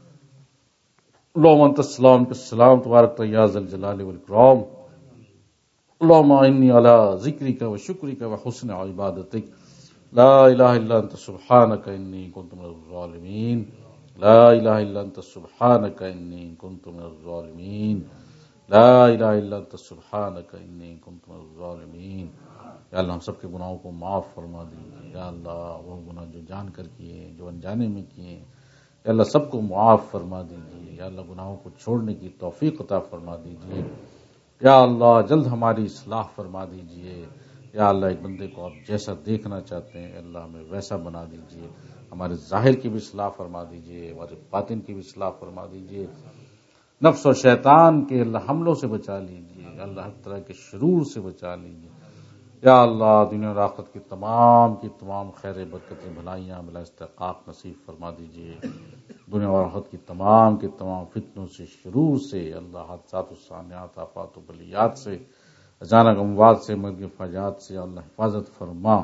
[SPEAKER 1] اللہم انت السلام بالسلام تبارک یا ذا الجلال والاکرام. اللہم اعنی علی ذکرک و شکرک و حسن عبادتک. لا الہ الا انت سبحانک انی کنت من الظالمین. لا الہ الا انت سبحانک انی کنت من الظالمین. لا الہ الا انت سبحانک انی کنت من الظالمین. یا اللہ ہم سب کے گناہوں کو معاف فرما دیجیے. یا اللہ وہ گناہ جو جان کر کیے، جو انجانے میں کیے، یا اللہ سب کو معاف فرما دیجیے. یا اللہ گناہوں کو چھوڑنے کی توفیق عطا فرما دیجیے. یا اللہ جلد ہماری اصلاح فرما دیجیے. یا اللہ ایک بندے کو آپ جیسا دیکھنا چاہتے ہیں اللہ ہمیں ویسا بنا دیجیے. ہمارے ظاہر کی بھی اصلاح فرما دیجیے، ہمارے باطن کی بھی اصلاح فرما دیجیے. نفس و شیطان کے اللہ حملوں سے بچا لیجیے. یا اللہ ہر طرح کے شرور سے بچا لیجیے. یا اللہ دنیا اور آخرت کی تمام کی تمام خیر برکتیں بھلائیاں بلا استحقاق نصیب فرما دیجیے. دنیا اور آخرت کی تمام کے تمام فتنوں سے، شرور سے، اللہ حادثات و ثانیات، آفات و بلیات سے، اچانک اموات سے، مرگ فاجات سے اللہ حفاظت فرما.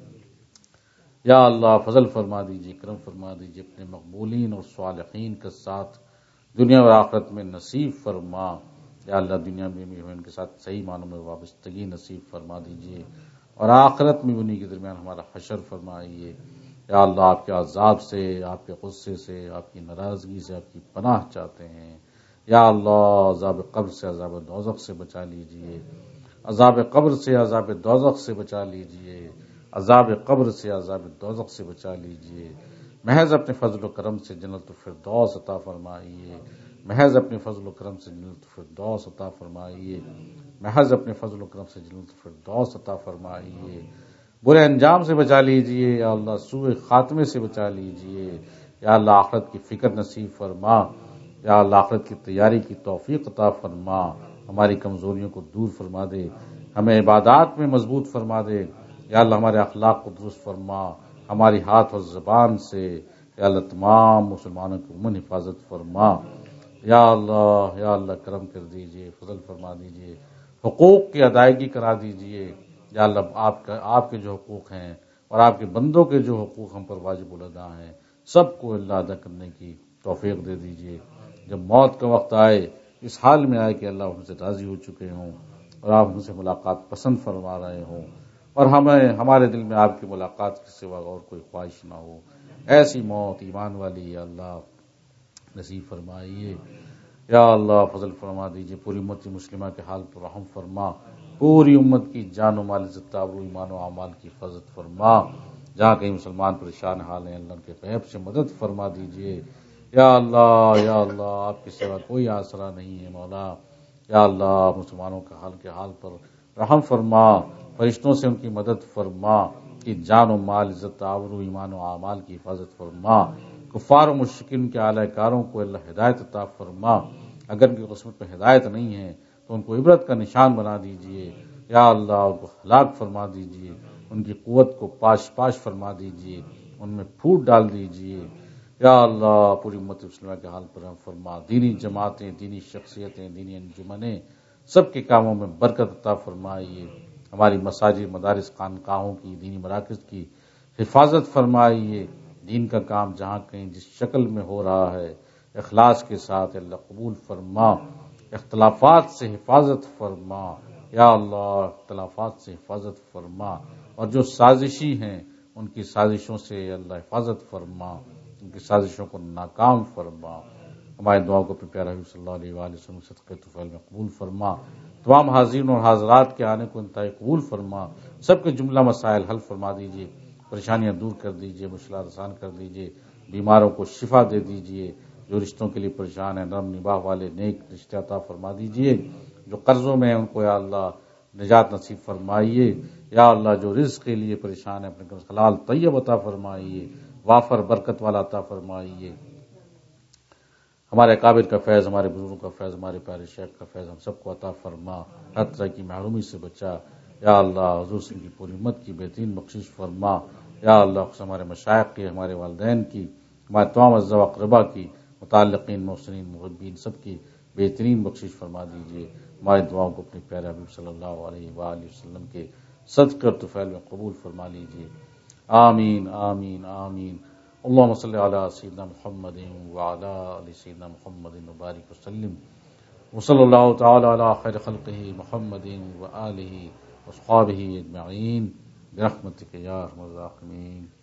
[SPEAKER 1] یا اللہ فضل فرما دیجیے، کرم فرما دیجیے، اپنے مقبولین اور صالحین کے ساتھ دنیا اور آخرت میں نصیب فرما. یا اللہ دنیا میں بھی ان کے ساتھ صحیح معنوں میں وابستگی نصیب فرما دیجیے، اور آخرت میں انہی کے درمیان ہمارا حشر فرمائیے. یا اللہ آپ کے عذاب سے، آپ کے غصے سے، آپ کی ناراضگی سے آپ کی پناہ چاہتے ہیں. یا اللہ عذاب قبر سے، عذاب دوزخ سے بچا لیجیے. عذاب قبر سے، عذاب دوزخ سے بچا لیجیے. عذاب قبر سے، عذاب دوزخ سے بچا لیجیے. محض اپنے فضل و کرم سے جنت الفردوس عطا فرمائیے. محض اپنے فضل و کرم سے جنت الفردوس عطا فرمائیے. محض اپنے فضل و کرم سے جنت الفردوس عطا فرمائیے. برے انجام سے بچا لیجیے. یا اللہ سوء خاتمے سے بچا لیجیے. یا اللہ آخرت کی فکر نصیب فرما. یا اللہ آخرت کی تیاری کی توفیق عطا فرما. ہماری کمزوریوں کو دور فرما دے، ہمیں عبادات میں مضبوط فرما دے. یا اللہ ہمارے اخلاق کو درست فرما. ہماری ہاتھ اور زبان سے یا اللہ تمام مسلمانوں کی عموماً حفاظت فرما. یا اللہ یا اللہ کرم کر دیجئے، فضل فرما دیجئے، حقوق کی ادائیگی کرا دیجئے. یا اللہ آپ کا آپ کے جو حقوق ہیں اور آپ کے بندوں کے جو حقوق ہم پر واجب الادا ہیں سب کو اللہ ادا کرنے کی توفیق دے دیجئے. جب موت کا وقت آئے اس حال میں آئے کہ اللہ ہم سے راضی ہو چکے ہوں اور آپ ہم سے ملاقات پسند فرما رہے ہوں، اور ہمیں ہمارے دل میں آپ کی ملاقات کے سوا اور کوئی خواہش نہ ہو. ایسی موت ایمان والی یا اللہ نصیب فرمائیے. یا اللہ فضل فرما دیجئے. پوری امت مسلمہ کے حال پر رحم فرما. پوری امت کی جان و مال، عزت آبرو، ایمان و اعمال کی حفاظت فرما. جہاں کہیں مسلمان پریشان حال ہیں اللہ کے غیب سے مدد فرما دیجئے. یا اللہ یا اللہ آپ کے سوا کوئی آسرا نہیں ہے مولا. یا اللہ مسلمانوں کے حال کے حال پر رحم فرما. فرشتوں سے ان کی مدد فرما کہ جان و مال، عزت آبرو، ایمان و اعمال کی حفاظت فرما. کفار و مشرکین کے اعلی کاروں کو اللہ ہدایت عطا فرما. اگر ان کی قسمت میں ہدایت نہیں ہے تو ان کو عبرت کا نشان بنا دیجئے. یا اللہ ان کو ہلاک فرما دیجئے، ان کی قوت کو پاش پاش فرما دیجئے. ان میں پھوٹ ڈال دیجئے یا اللہ. پوری امت مسلمہ کے حال پر رحم فرما. دینی جماعتیں، دینی شخصیتیں، دینی انجمنیں سب کے کاموں میں برکت عطا فرمائیے. ہماری مساجد، مدارس، خانقاہوں کی، دینی مراکز کی حفاظت فرمائیے. دین کا کام جہاں کہیں جس شکل میں ہو رہا ہے اخلاص کے ساتھ اللہ قبول فرما. اختلافات سے حفاظت فرما یا اللہ، اختلافات سے حفاظت فرما. اور جو سازشی ہیں ان کی سازشوں سے اللہ حفاظت فرما، ان کی سازشوں کو ناکام فرما. ہماری دعاؤں کو اپنے پیارے حبیب صلی اللہ علیہ وآلہ وسلم صدقے طفیل میں قبول فرما. تمام حاضرین اور حاضرات کے آنے کو انتہائی قبول فرما. سب کے جملہ مسائل حل فرما دیجیے، پریشانیاں دور کر دیجیے، مشکلات آسان کر دیجیے، بیماروں کو شفا دے دیجیے. جو رشتوں کے لیے پریشان ہیں نرم نباہ والے نیک رشتے عطا فرما دیجیے. جو قرضوں میں ہیں ان کو یا اللہ نجات نصیب فرمائیے. یا اللہ جو رزق کے لیے پریشان ہیں اپنے حلال طیب عطا فرمائیے، وافر برکت والا عطا فرمائیے. ہمارے اکابر کا فیض، ہمارے بزرگوں کا فیض، ہمارے پیارے شیخ کا فیض ہم سب کو عطا فرما. ہر طرح کی محرومی سے بچا یا اللہ. حضور سے کی پوری امت کی بہترین بخشش فرما یا اللہ. ہمارے مشائخ کی، ہمارے والدین کی، ہمارے تمام اعزاء و اقربا کی، متعلقین، محسنین، محبین سب کی بہترین بخشش فرما دیجیے. ہماری دعاؤں کو اپنے پیارے حبیب صلی اللہ علیہ وآلہ وسلم کے صدقے اور طفیل میں قبول فرما لیجیے. آمین آمین آمین. اللهم صل على سيدنا محمد وعلى آل سيدنا محمد وبارك وسلم. وصلى الله تعالى على خير خلقه محمد وآله وصحابه أجمعين برحمتك يا أرحم الراحمين.